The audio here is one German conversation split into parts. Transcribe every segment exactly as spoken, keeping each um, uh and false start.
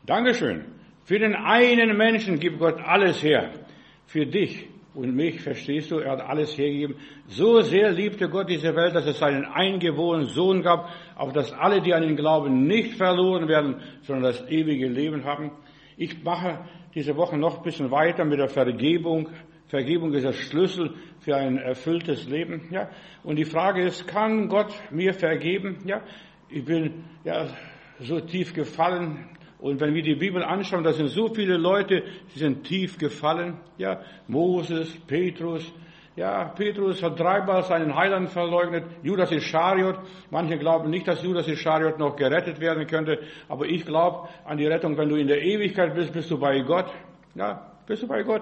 Dankeschön. Für den einen Menschen gibt Gott alles her. Für dich und mich, verstehst du, er hat alles hergegeben. So sehr liebte Gott diese Welt, dass es seinen eingeborenen Sohn gab, auf dass alle, die an ihn glauben, nicht verloren werden, sondern das ewige Leben haben. Ich mache diese Woche noch ein bisschen weiter mit der Vergebung. Vergebung ist der Schlüssel für ein erfülltes Leben. Ja. Und die Frage ist, kann Gott mir vergeben? Ja. Ich bin ja so tief gefallen. Und wenn wir die Bibel anschauen, da sind so viele Leute, die sind tief gefallen. Ja, Moses, Petrus. Ja, Petrus hat dreimal seinen Heiland verleugnet. Judas Ischariot. Manche glauben nicht, dass Judas Ischariot noch gerettet werden könnte. Aber ich glaube an die Rettung. Wenn du in der Ewigkeit bist, bist du bei Gott. Ja, bist du bei Gott.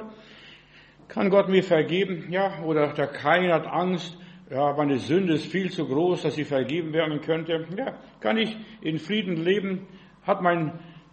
Kann Gott mir vergeben? Ja, oder der Kain hat Angst. Ja, meine Sünde ist viel zu groß, dass sie vergeben werden könnte. Ja, kann ich in Frieden leben? Hat mein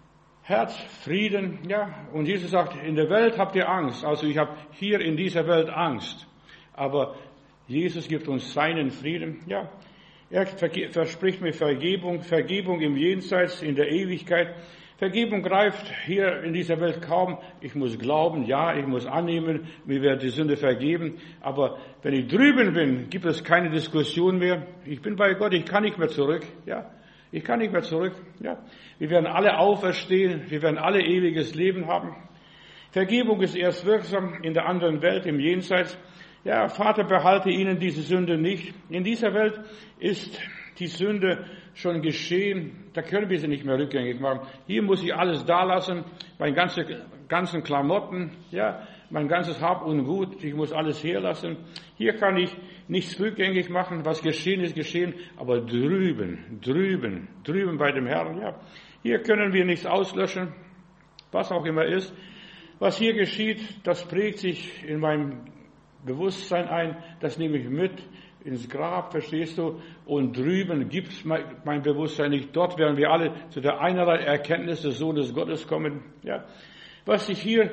Herz Frieden? Ja, und Jesus sagt, in der Welt habt ihr Angst. Also ich habe hier in dieser Welt Angst. Aber Jesus gibt uns seinen Frieden. Ja, er verspricht mir Vergebung, Vergebung im Jenseits, in der Ewigkeit. Vergebung greift hier in dieser Welt kaum. Ich muss glauben, ja, ich muss annehmen, mir wird die Sünde vergeben. Aber wenn ich drüben bin, gibt es keine Diskussion mehr. Ich bin bei Gott, ich kann nicht mehr zurück. Ja, ich kann nicht mehr zurück. Ja, wir werden alle auferstehen, wir werden alle ewiges Leben haben. Vergebung ist erst wirksam in der anderen Welt, im Jenseits. Ja, Vater, behalte ihnen diese Sünde nicht. In dieser Welt ist die Sünde schon geschehen, da können wir sie nicht mehr rückgängig machen. Hier muss ich alles dalassen, meine ganze, ganzen Klamotten, ja, mein ganzes Hab und Gut, ich muss alles herlassen. Hier kann ich nichts rückgängig machen, was geschehen ist, geschehen, aber drüben, drüben, drüben bei dem Herrn, ja. Hier können wir nichts auslöschen, was auch immer ist. Was hier geschieht, das prägt sich in meinem Bewusstsein ein, das nehme ich mit ins Grab, verstehst du? Und drüben gibt's mein, mein Bewusstsein nicht. Dort werden wir alle zu der einerlei Erkenntnis des Sohnes Gottes kommen. Ja, was sich hier,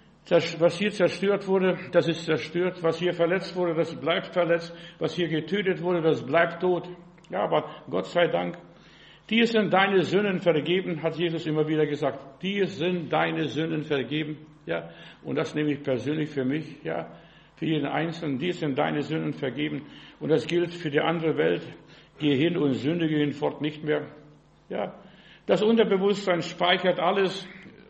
was hier zerstört wurde, das ist zerstört. Was hier verletzt wurde, das bleibt verletzt. Was hier getötet wurde, das bleibt tot. Ja, aber Gott sei Dank. Dir sind deine Sünden vergeben, hat Jesus immer wieder gesagt. Dir sind deine Sünden vergeben. Ja, und das nehme ich persönlich für mich. Ja. Für jeden Einzelnen, die sind deine Sünden vergeben. Und das gilt für die andere Welt. Geh hin und sündige hinfort nicht mehr. Ja, das Unterbewusstsein speichert alles.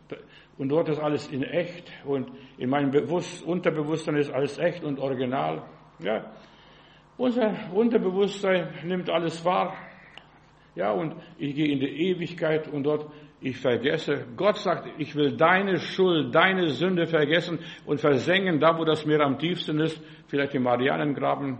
Und dort ist alles in echt. Und in meinem Bewusst- Unterbewusstsein ist alles echt und original. Ja, unser Unterbewusstsein nimmt alles wahr. Ja, und ich gehe in die Ewigkeit und dort ich vergesse. Gott sagt, ich will deine Schuld, deine Sünde vergessen und versenken, da wo das Meer am tiefsten ist, vielleicht im Marianengraben,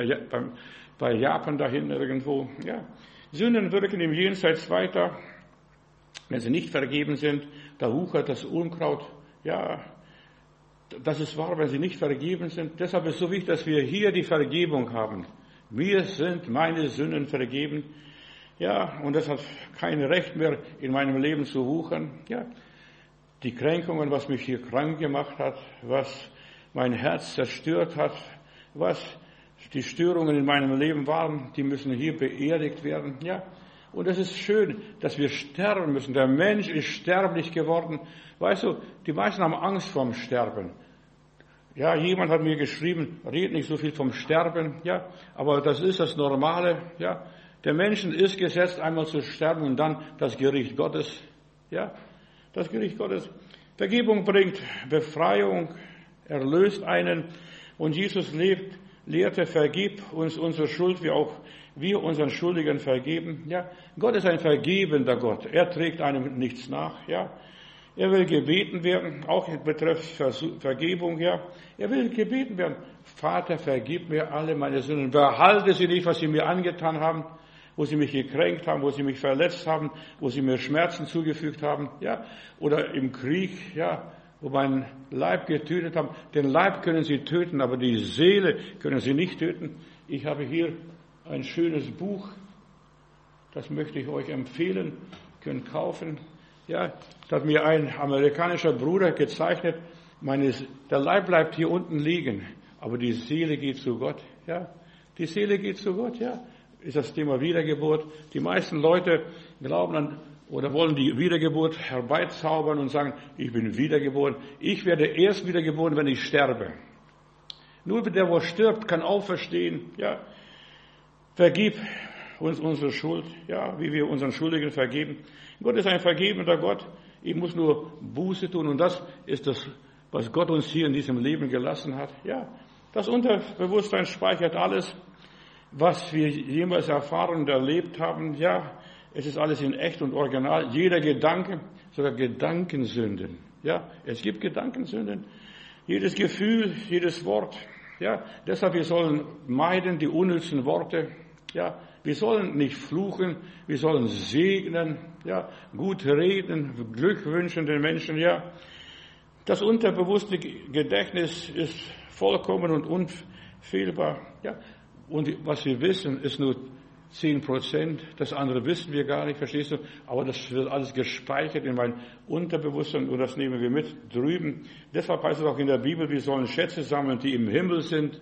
bei Japan dahin irgendwo. Ja. Sünden wirken im Jenseits weiter, wenn sie nicht vergeben sind, da wuchert das Unkraut. Ja, das ist wahr, wenn sie nicht vergeben sind. Deshalb ist es so wichtig, dass wir hier die Vergebung haben. Mir sind meine Sünden vergeben. Ja, und das hat kein Recht mehr, in meinem Leben zu wuchern. Ja, die Kränkungen, was mich hier krank gemacht hat, was mein Herz zerstört hat, was die Störungen in meinem Leben waren, die müssen hier beerdigt werden. Ja, und es ist schön, dass wir sterben müssen. Der Mensch ist sterblich geworden. Weißt du, die meisten haben Angst vorm Sterben. Ja, jemand hat mir geschrieben, red nicht so viel vom Sterben. Ja, aber das ist das Normale. Ja. Der Menschen ist gesetzt, einmal zu sterben und dann das Gericht Gottes. Ja, das Gericht Gottes. Vergebung bringt Befreiung, erlöst einen. Und Jesus lebt, lehrte, vergib uns unsere Schuld, wie auch wir unseren Schuldigen vergeben. Ja, Gott ist ein vergebender Gott. Er trägt einem nichts nach. Ja, er will gebeten werden, auch betreffs Vergebung. Ja, er will gebeten werden. Vater, vergib mir alle meine Sünden. Behalte sie nicht, was sie mir angetan haben, wo sie mich gekränkt haben, wo sie mich verletzt haben, wo sie mir Schmerzen zugefügt haben, ja, oder im Krieg, ja, wo meinen Leib getötet haben. Den Leib können sie töten, aber die Seele können sie nicht töten. Ich habe hier ein schönes Buch, das möchte ich euch empfehlen, könnt kaufen. Ja, das hat mir ein amerikanischer Bruder gezeichnet. Meine, der Leib bleibt hier unten liegen, aber die Seele geht zu Gott. Ja, die Seele geht zu Gott. Ja, ist das Thema Wiedergeburt. Die meisten Leute glauben an oder wollen die Wiedergeburt herbeizaubern und sagen, ich bin wiedergeboren. Ich werde erst wiedergeboren, wenn ich sterbe. Nur der, der stirbt, kann auferstehen. Ja, vergib uns unsere Schuld, ja, wie wir unseren Schuldigen vergeben. Gott ist ein vergebender Gott. Ich muss nur Buße tun. Und das ist das, was Gott uns hier in diesem Leben gelassen hat. Ja, das Unterbewusstsein speichert alles, was wir jemals erfahren und erlebt haben. Ja, es ist alles in echt und original. Jeder Gedanke, sogar Gedankensünden. Ja, es gibt Gedankensünden. Jedes Gefühl, jedes Wort. Ja, deshalb wir sollen meiden die unnützen Worte. Ja, wir sollen nicht fluchen, wir sollen segnen, ja, gut reden, Glück wünschen den Menschen, ja. Das unterbewusste Gedächtnis ist vollkommen und unfehlbar, ja. Und was wir wissen, ist nur zehn Prozent, das andere wissen wir gar nicht, verstehst du? Aber das wird alles gespeichert in mein Unterbewusstsein und das nehmen wir mit drüben. Deshalb heißt es auch in der Bibel, wir sollen Schätze sammeln, die im Himmel sind,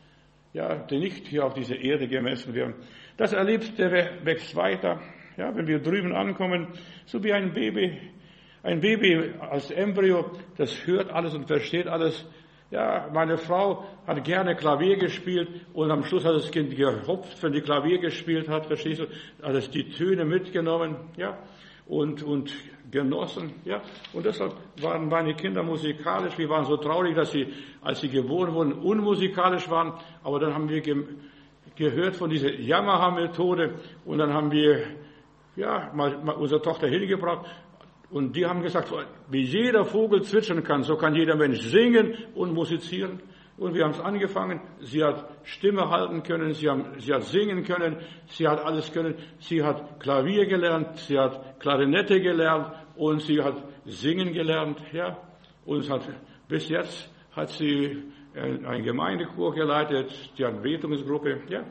ja, die nicht hier auf dieser Erde gemessen werden. Das Erlebte wächst weiter, ja, wenn wir drüben ankommen, so wie ein Baby, ein Baby als Embryo, das hört alles und versteht alles. Ja, meine Frau hat gerne Klavier gespielt und am Schluss hat das Kind gehopft, wenn die Klavier gespielt hat, verstehst du, hat es die Töne mitgenommen, ja, und, und genossen, ja, und deshalb waren meine Kinder musikalisch. Wir waren so traurig, dass sie, als sie geboren wurden, unmusikalisch waren, aber dann haben wir ge- gehört von dieser Yamaha-Methode und dann haben wir, ja, mal, mal unsere Tochter hingebracht. Und die haben gesagt, wie jeder Vogel zwitschern kann, so kann jeder Mensch singen und musizieren. Und wir haben es angefangen. Sie hat Stimme halten können, sie, haben, sie hat singen können, sie hat alles können. Sie hat Klavier gelernt, sie hat Klarinette gelernt und sie hat singen gelernt. Ja. Und hat, bis jetzt hat sie einen Gemeindechor geleitet, die Anbetungsgruppe. Ja.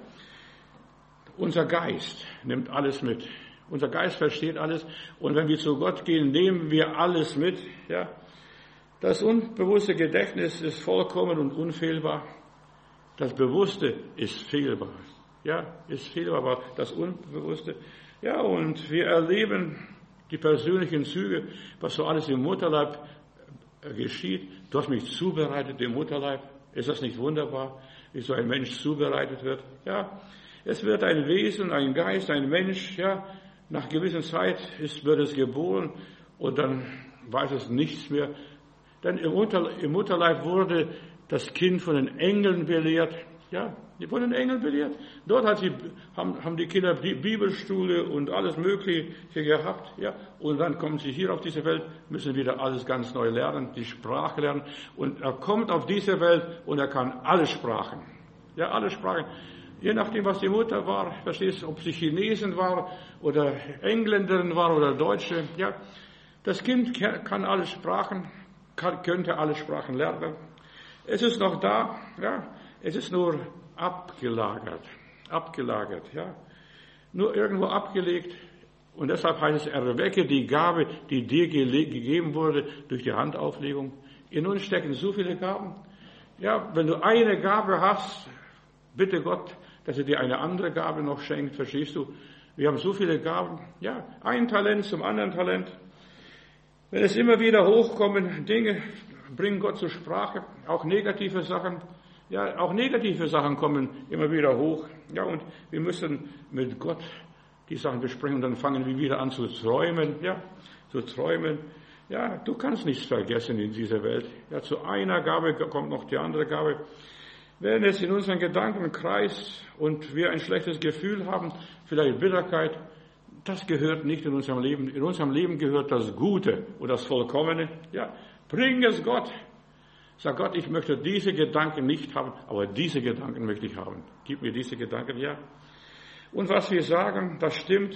Unser Geist nimmt alles mit. Unser Geist versteht alles. Und wenn wir zu Gott gehen, nehmen wir alles mit. Ja. Das unbewusste Gedächtnis ist vollkommen und unfehlbar. Das Bewusste ist fehlbar. Ja, ist fehlbar, aber das Unbewusste. Ja, und wir erleben die persönlichen Züge, was so alles im Mutterleib geschieht. Du hast mich zubereitet im Mutterleib. Ist das nicht wunderbar, wie so ein Mensch zubereitet wird? Ja, es wird ein Wesen, ein Geist, ein Mensch, ja. Nach gewisser Zeit ist, wird es geboren und dann weiß es nichts mehr. Denn im, Unter, im Mutterleib wurde das Kind von den Engeln belehrt. Ja, von den Engeln belehrt. Dort hat sie, haben, haben die Kinder die Bibelstule und alles Mögliche gehabt. Ja, und dann kommen sie hier auf diese Welt, müssen wieder alles ganz neu lernen, die Sprache lernen. Und er kommt auf diese Welt und er kann alle Sprachen. Ja, alle Sprachen. Je nachdem, was die Mutter war, verstehst du, ob sie Chinesin war oder Engländerin war oder Deutsche, ja. Das Kind kann alle Sprachen, kann, könnte alle Sprachen lernen. Es ist noch da, ja. Es ist nur abgelagert, abgelagert, ja. Nur irgendwo abgelegt. Und deshalb heißt es, erwecke die Gabe, die dir gele- gegeben wurde durch die Handauflegung. In uns stecken so viele Gaben. Ja, wenn du eine Gabe hast, bitte Gott, dass er dir eine andere Gabe noch schenkt, verstehst du? Wir haben so viele Gaben. Ja, ein Talent zum anderen Talent. Wenn es immer wieder hochkommen, Dinge bringen Gott zur Sprache, auch negative Sachen. Ja, auch negative Sachen kommen immer wieder hoch. Ja, und wir müssen mit Gott die Sachen besprechen und dann fangen wir wieder an zu träumen. Ja, zu träumen. Ja, du kannst nichts vergessen in dieser Welt. Ja, zu einer Gabe kommt noch die andere Gabe. Wenn es in unseren Gedanken kreist und wir ein schlechtes Gefühl haben, vielleicht Bitterkeit, das gehört nicht in unserem Leben. In unserem Leben gehört das Gute und das Vollkommene. Ja, bring es Gott. Sag Gott, ich möchte diese Gedanken nicht haben, aber diese Gedanken möchte ich haben. Gib mir diese Gedanken, ja. Und was wir sagen, das stimmt.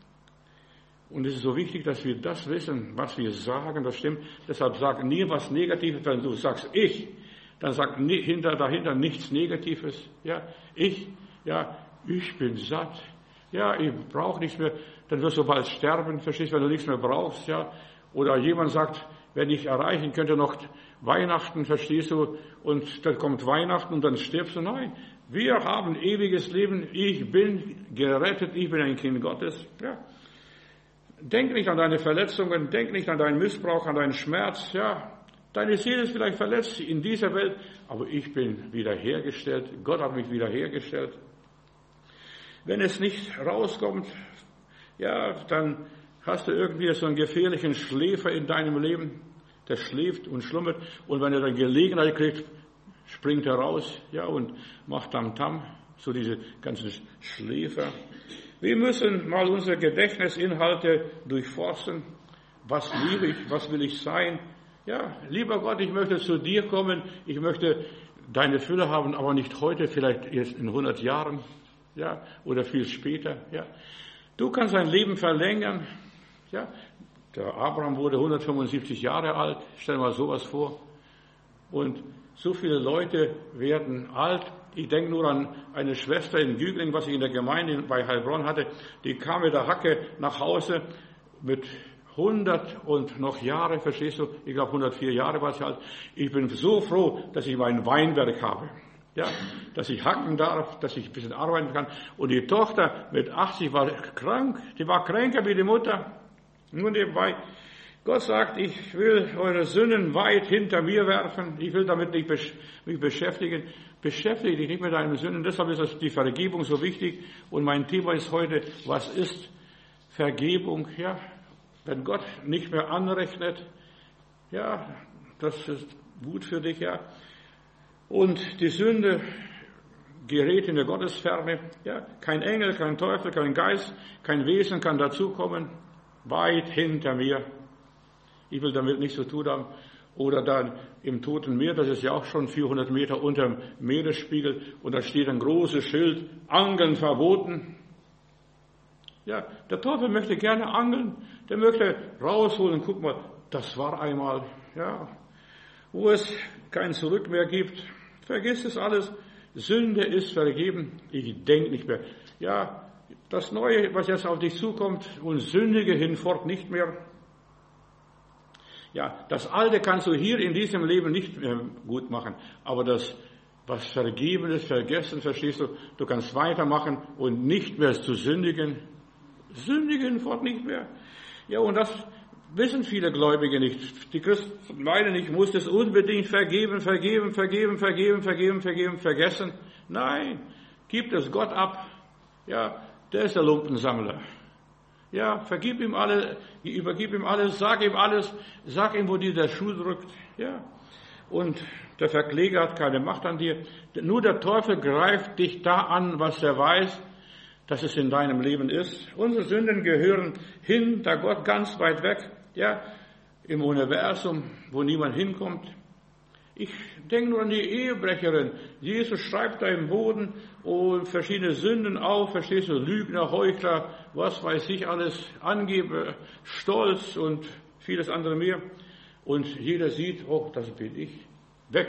Und es ist so wichtig, dass wir das wissen, was wir sagen, das stimmt. Deshalb sag nie was Negatives, wenn du sagst, ich. Dann sagt hinter, dahinter nichts Negatives. Ja, ich, ja, ich bin satt. Ja, ich brauche nichts mehr. Dann wirst du bald sterben, verstehst du, wenn du nichts mehr brauchst. Ja, oder jemand sagt, wenn ich erreichen könnte noch Weihnachten, verstehst du, und dann kommt Weihnachten und dann stirbst du. Nein, wir haben ewiges Leben. Ich bin gerettet, ich bin ein Kind Gottes. Ja, Denk nicht an deine Verletzungen, denk nicht an deinen Missbrauch, an deinen Schmerz. Ja, deine Seele ist vielleicht verletzt in dieser Welt, aber ich bin wiederhergestellt. Gott hat mich wiederhergestellt. Wenn es nicht rauskommt, ja, dann hast du irgendwie so einen gefährlichen Schläfer in deinem Leben, der schläft und schlummert. Und wenn er dann Gelegenheit kriegt, springt er raus, ja, und macht Tamtam, so diese ganzen Schläfer. Wir müssen mal unsere Gedächtnisinhalte durchforsten. Was liebe ich? Was will ich sein? Ja, lieber Gott, ich möchte zu dir kommen. Ich möchte deine Fülle haben, aber nicht heute, vielleicht erst in hundert Jahren, ja, oder viel später, ja. Du kannst dein Leben verlängern, ja. Der Abraham wurde hundertfünfundsiebzig Jahre alt. Stell dir mal sowas vor. Und so viele Leute werden alt. Ich denke nur an eine Schwester in Gügling, was ich in der Gemeinde bei Heilbronn hatte. Die kam mit der Hacke nach Hause mit hundert und noch Jahre, verstehst du? Ich glaube hundertvier Jahre war sie alt. Ich bin so froh, dass ich mein Weinberg habe. Ja, dass ich hacken darf, dass ich ein bisschen arbeiten kann. Und die Tochter mit achtzig war krank. Die war kränker wie die Mutter. Nur nebenbei. Gott sagt, ich will eure Sünden weit hinter mir werfen. Ich will damit nicht mich beschäftigen. Beschäftige dich nicht mit deinen Sünden. Deshalb ist die Vergebung so wichtig. Und mein Thema ist heute, was ist Vergebung? Ja, wenn Gott nicht mehr anrechnet, ja, das ist gut für dich, ja. Und die Sünde gerät in der Gottesferne. Ja, kein Engel, kein Teufel, kein Geist, kein Wesen kann dazukommen. Weit hinter mir. Ich will damit nichts zu tun haben. Oder dann im Toten Meer, das ist ja auch schon vierhundert Meter unter dem Meeresspiegel. Und da steht ein großes Schild, Angeln verboten. Ja, der Teufel möchte gerne angeln. Der möchte rausholen. Guck mal, das war einmal, ja, wo es kein Zurück mehr gibt. Vergiss es alles. Sünde ist vergeben. Ich denke nicht mehr. Ja, das Neue, was jetzt auf dich zukommt, und sündige hinfort nicht mehr. Ja, das Alte kannst du hier in diesem Leben nicht mehr gut machen. Aber das, was vergeben ist, vergessen, verstehst du, du kannst weitermachen und nicht mehr zu sündigen. Sündige hinfort nicht mehr. Ja, und das wissen viele Gläubige nicht. Die Christen meinen, ich muss das unbedingt vergeben, vergeben, vergeben, vergeben, vergeben, vergeben, vergessen. Nein, gib es Gott ab. Ja, der ist der Lumpensammler. Ja, vergib ihm alles, übergib ihm alles, sag ihm alles, sag ihm, wo dir der Schuh drückt. Ja, und der Verkläger hat keine Macht an dir. Nur der Teufel greift dich da an, was er weiß, dass es in deinem Leben ist. Unsere Sünden gehören hinter Gott ganz weit weg. Ja, im Universum, wo niemand hinkommt. Ich denke nur an die Ehebrecherin. Jesus schreibt da im Boden und verschiedene Sünden auf, verstehst du, Lügner, Heuchler, was weiß ich alles, Angeber, Stolz und vieles andere mehr. Und jeder sieht, oh, das bin ich, weg,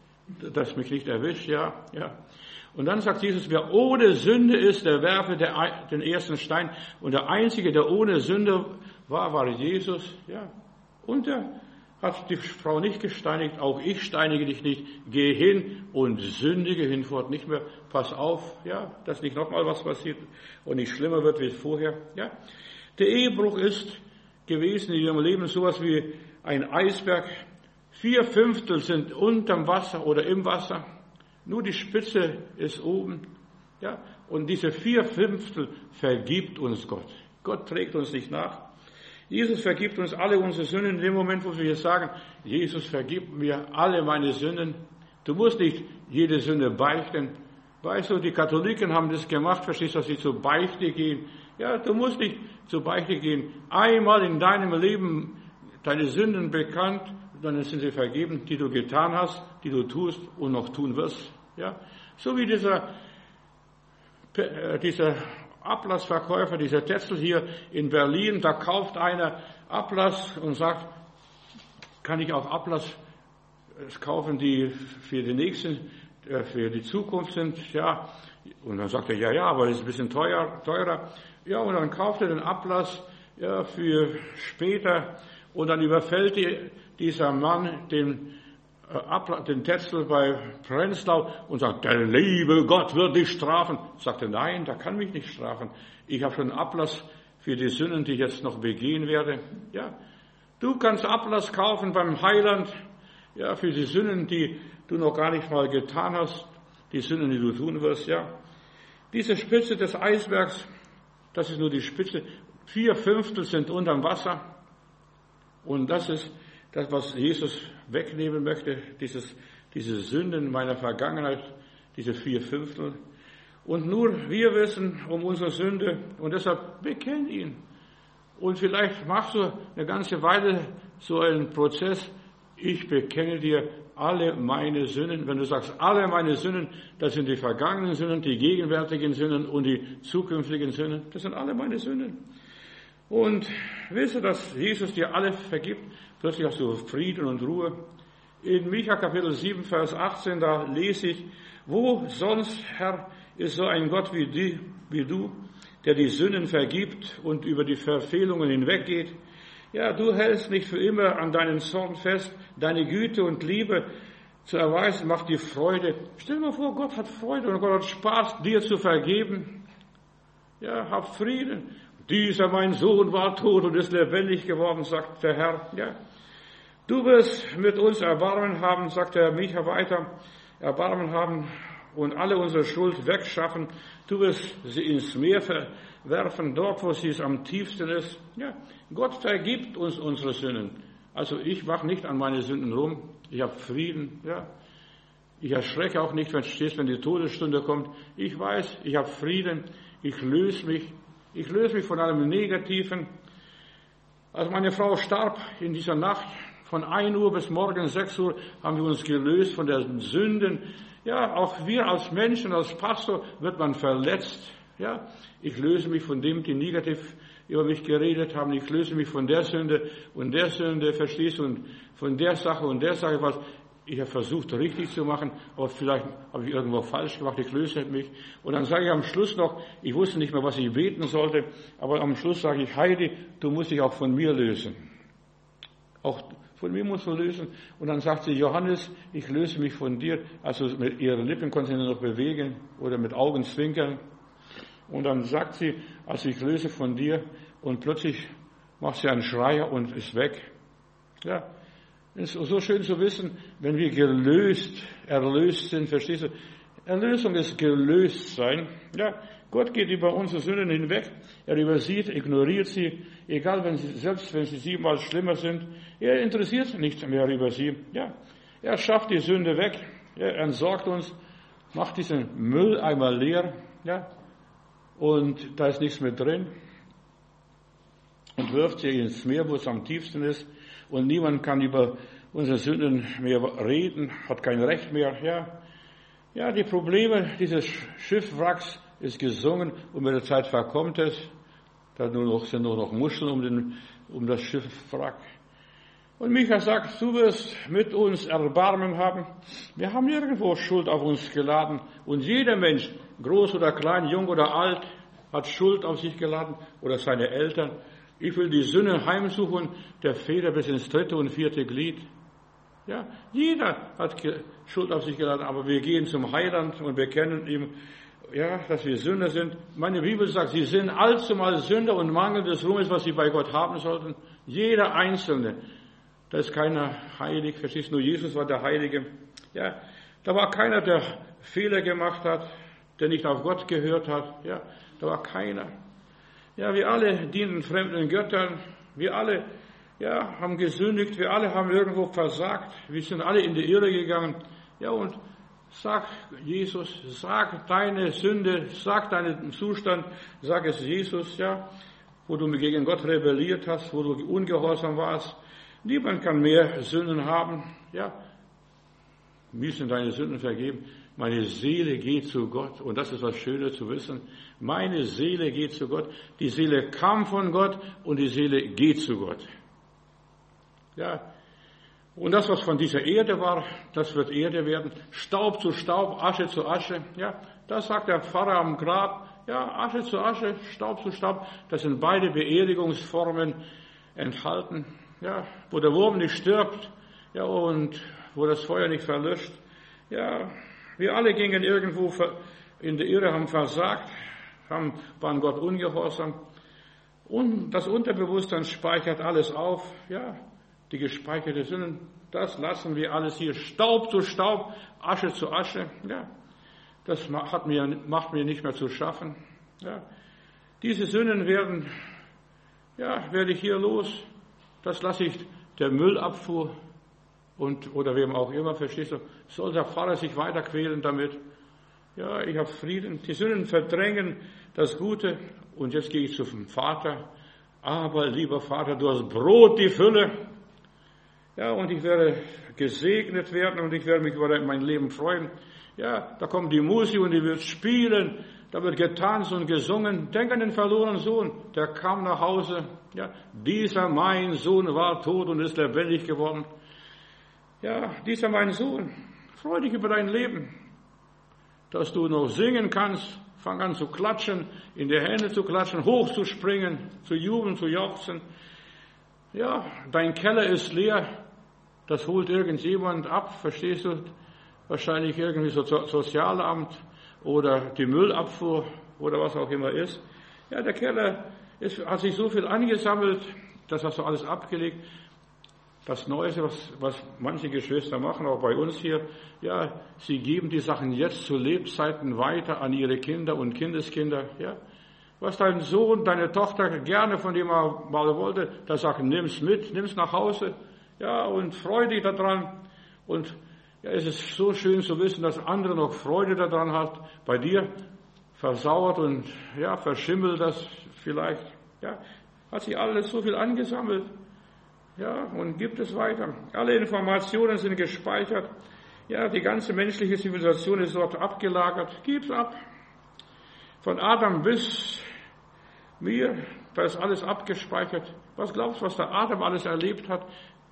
dass mich nicht erwischt, ja, ja. Und dann sagt Jesus, wer ohne Sünde ist, der werfe der, den ersten Stein. Und der Einzige, der ohne Sünde war, war Jesus, ja. Und der hat die Frau nicht gesteinigt, auch ich steinige dich nicht, geh hin und sündige hinfort nicht mehr, pass auf, ja, dass nicht nochmal was passiert und nicht schlimmer wird wie vorher, ja. Der Ehebruch ist gewesen in ihrem Leben sowas wie ein Eisberg, vier Fünftel sind unterm Wasser oder im Wasser, nur die Spitze ist oben, ja, und diese vier Fünftel vergibt uns Gott. Gott trägt uns nicht nach. Jesus vergibt uns alle unsere Sünden in dem Moment, wo wir jetzt sagen, Jesus vergibt mir alle meine Sünden. Du musst nicht jede Sünde beichten. Weißt du, die Katholiken haben das gemacht, verstehst du, dass sie zur Beichte gehen. Ja, du musst nicht zur Beichte gehen. Einmal in deinem Leben deine Sünden bekannt, dann sind sie vergeben, die du getan hast, die du tust und noch tun wirst. Ja, so wie dieser, dieser Ablassverkäufer, dieser Tetzel hier in Berlin, da kauft einer Ablass und sagt, kann ich auch Ablass kaufen, die für die nächsten, für die Zukunft sind, ja. Und dann sagt er, ja, ja, aber das ist ein bisschen teuer, teurer. Ja, und dann kauft er den Ablass, ja, für später, und dann überfällt die, dieser Mann den, äh, den Tetzel bei Prenzlau und sagt, der liebe Gott wird dich strafen. Sagt er, nein, der kann mich nicht strafen. Ich habe schon einen Ablass für die Sünden, die ich jetzt noch begehen werde. Ja, du kannst Ablass kaufen beim Heiland, ja, für die Sünden, die du noch gar nicht mal getan hast, die Sünden, die du tun wirst, ja. Diese Spitze des Eisbergs, das ist nur die Spitze, vier Fünftel sind unterm Wasser. Und das ist das, was Jesus wegnehmen möchte, dieses, diese Sünden meiner Vergangenheit, diese vier Fünftel. Und nur wir wissen um unsere Sünde und deshalb bekenn ihn. Und vielleicht machst du eine ganze Weile so einen Prozess, ich bekenne dir alle meine Sünden. Wenn du sagst, alle meine Sünden, das sind die vergangenen Sünden, die gegenwärtigen Sünden und die zukünftigen Sünden, das sind alle meine Sünden. Und wisse, dass Jesus dir alle vergibt, plötzlich hast du Frieden und Ruhe. In Micha Kapitel sieben, Vers achtzehn, da lese ich, wo sonst, Herr, ist so ein Gott wie, die, wie du, der die Sünden vergibt und über die Verfehlungen hinweggeht. Ja, du hältst nicht für immer an deinen Zorn fest, deine Güte und Liebe zu erweisen macht dir Freude. Stell dir mal vor, Gott hat Freude und Gott hat Spaß, dir zu vergeben. Ja, hab Frieden. Dieser, mein Sohn, war tot und ist lebendig geworden, sagt der Herr. Ja. Du wirst mit uns Erbarmen haben, sagt der Micha weiter, Erbarmen haben und alle unsere Schuld wegschaffen. Du wirst sie ins Meer verwerfen, dort, wo sie es am tiefsten ist. Ja, Gott vergibt uns unsere Sünden. Also ich mache nicht an meine Sünden rum. Ich habe Frieden. Ja, ich erschrecke auch nicht, wenn es steht, wenn die Todesstunde kommt. Ich weiß, ich habe Frieden. Ich löse mich. Ich löse mich von allem Negativen. Als meine Frau starb in dieser Nacht, von ein Uhr bis morgen sechs Uhr, haben wir uns gelöst von den Sünden. Ja, auch wir als Menschen, als Pastor wird man verletzt. Ja, ich löse mich von dem, die negativ über mich geredet haben. Ich löse mich von der Sünde und der Sünde, verstehst du, und von der Sache und der Sache, was ich habe versucht, richtig zu machen, aber vielleicht habe ich irgendwo falsch gemacht, ich löse mich. Und dann sage ich am Schluss noch, ich wusste nicht mehr, was ich beten sollte, aber am Schluss sage ich, Heidi, du musst dich auch von mir lösen. Auch von mir musst du lösen. Und dann sagt sie, Johannes, ich löse mich von dir. Also mit ihren Lippen konnte sie nur noch bewegen oder mit Augen zwinkern. Und dann sagt sie, also ich löse von dir. Und plötzlich macht sie einen Schreier und ist weg. Ja, es ist so schön zu wissen, wenn wir gelöst, erlöst sind, verstehst du? Erlösung ist gelöst sein. Ja, Gott geht über unsere Sünden hinweg. Er übersieht, ignoriert sie, egal wenn sie, selbst wenn sie siebenmal schlimmer sind. Er interessiert sich nicht mehr über sie. Ja, er schafft die Sünde weg. Er entsorgt uns, macht diesen Mülleimer leer. Ja, und da ist nichts mehr drin. Und wirft sie ins Meer, wo es am tiefsten ist. Und niemand kann über unsere Sünden mehr reden, hat kein Recht mehr. Ja, ja, die Probleme dieses Schiffwracks ist gesungen und mit der Zeit verkommt es. Da nur noch, sind nur noch Muscheln um, den, um das Schiffwrack. Und Micha sagt, du wirst mit uns Erbarmen haben. Wir haben nirgendwo Schuld auf uns geladen. Und jeder Mensch, groß oder klein, jung oder alt, hat Schuld auf sich geladen oder seine Eltern. Ich will die Sünde heimsuchen, der Väter bis ins dritte und vierte Glied. Ja, jeder hat Schuld auf sich geladen, aber wir gehen zum Heiland und bekennen ihm, ja, dass wir Sünder sind. Meine Bibel sagt, sie sind allzumal Sünder und Mangel des Ruhmes, was sie bei Gott haben sollten. Jeder Einzelne. Da ist keiner heilig, verstehst du, nur Jesus war der Heilige. Ja, da war keiner, der Fehler gemacht hat, der nicht auf Gott gehört hat. Ja, da war keiner. Ja, wir alle dienen fremden Göttern. Wir alle, ja, haben gesündigt. Wir alle haben irgendwo versagt. Wir sind alle in die Irre gegangen. Ja, und sag Jesus, sag deine Sünde, sag deinen Zustand, sag es Jesus, ja, wo du gegen Gott rebelliert hast, wo du ungehorsam warst. Niemand kann mehr Sünden haben. Ja, mir sind deine Sünden vergeben. Meine Seele geht zu Gott. Und das ist was Schönes zu wissen. Meine Seele geht zu Gott. Die Seele kam von Gott und die Seele geht zu Gott. Ja. Und das, was von dieser Erde war, das wird Erde werden. Staub zu Staub, Asche zu Asche. Ja, das sagt der Pfarrer am Grab. Ja, Asche zu Asche, Staub zu Staub. Das sind beide Beerdigungsformen enthalten. Ja, wo der Wurm nicht stirbt. Ja, und wo das Feuer nicht verlöscht. Ja, wir alle gingen irgendwo in der Irre, haben versagt, haben, waren Gott ungehorsam. Und das Unterbewusstsein speichert alles auf. Ja, die gespeicherte Sünden, das lassen wir alles hier. Staub zu Staub, Asche zu Asche. Ja, das hat mir, macht mir nicht mehr zu schaffen. Ja, diese Sünden werden, ja, werde ich hier los. Das lasse ich der Müllabfuhr und, oder wem auch immer, verstehst du, soll der Pfarrer sich weiter quälen damit. Ja, ich habe Frieden. Die Sünden verdrängen das Gute. Und jetzt gehe ich zum Vater. Aber, lieber Vater, du hast Brot, die Fülle. Ja, und ich werde gesegnet werden und ich werde mich über mein Leben freuen. Ja, da kommt die Musik und die wird spielen. Da wird getanzt und gesungen. Denk an den verlorenen Sohn. Der kam nach Hause. Ja, dieser mein Sohn war tot und ist lebendig geworden. Ja, dieser mein Sohn. Freu dich über dein Leben. Dass du noch singen kannst, fang an zu klatschen, in die Hände zu klatschen, hochzuspringen, zu jubeln, zu jauchzen. Ja, dein Keller ist leer, das holt irgendjemand ab, verstehst du? Wahrscheinlich irgendwie so Sozialamt oder die Müllabfuhr oder was auch immer ist. Ja, der Keller ist, hat sich so viel angesammelt, das hast du alles abgelegt. Das Neueste, was, was manche Geschwister machen, auch bei uns hier, ja, sie geben die Sachen jetzt zu Lebzeiten weiter an ihre Kinder und Kindeskinder, ja. Was dein Sohn, deine Tochter gerne von dir mal, mal wollte, da sagt, nimm's mit, nimm's nach Hause, ja, und freu dich daran. Und ja, es ist so schön zu wissen, dass andere noch Freude daran hat. Bei dir versauert und, ja, verschimmelt das vielleicht, ja, hat sich alles so viel angesammelt. Ja, und gibt es weiter. Alle Informationen sind gespeichert. Ja, die ganze menschliche Zivilisation ist dort abgelagert. Gib's ab. Von Adam bis mir, da ist alles abgespeichert. Was glaubst du, was der Adam alles erlebt hat?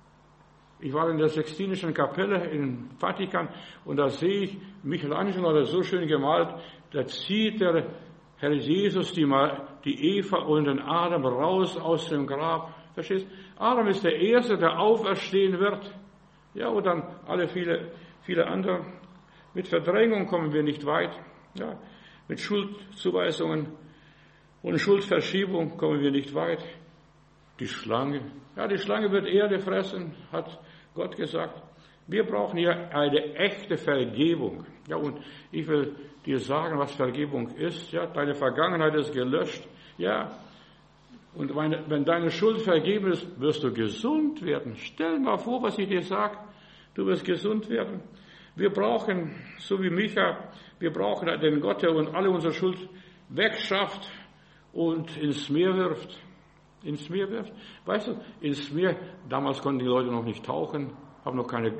Ich war in der Sixtinischen Kapelle im Vatikan und da sehe ich, Michelangelo hat das so schön gemalt, da zieht der Herr Jesus die, die Eva und den Adam raus aus dem Grab. Verstehst? Adam ist der Erste, der auferstehen wird. Ja, und dann alle viele, viele andere. Mit Verdrängung kommen wir nicht weit. Ja, mit Schuldzuweisungen und Schuldverschiebung kommen wir nicht weit. Die Schlange. Ja, die Schlange wird Erde fressen, hat Gott gesagt. Wir brauchen hier eine echte Vergebung. Ja, und ich will dir sagen, was Vergebung ist. Ja, deine Vergangenheit ist gelöscht. Ja, und wenn deine Schuld vergeben ist, wirst du gesund werden. Stell dir mal vor, was ich dir sage. Du wirst gesund werden. Wir brauchen, so wie Micha, wir brauchen den Gott, der uns alle unsere Schuld wegschafft und ins Meer wirft. Ins Meer wirft. Weißt du, ins Meer, damals konnten die Leute noch nicht tauchen, haben noch keine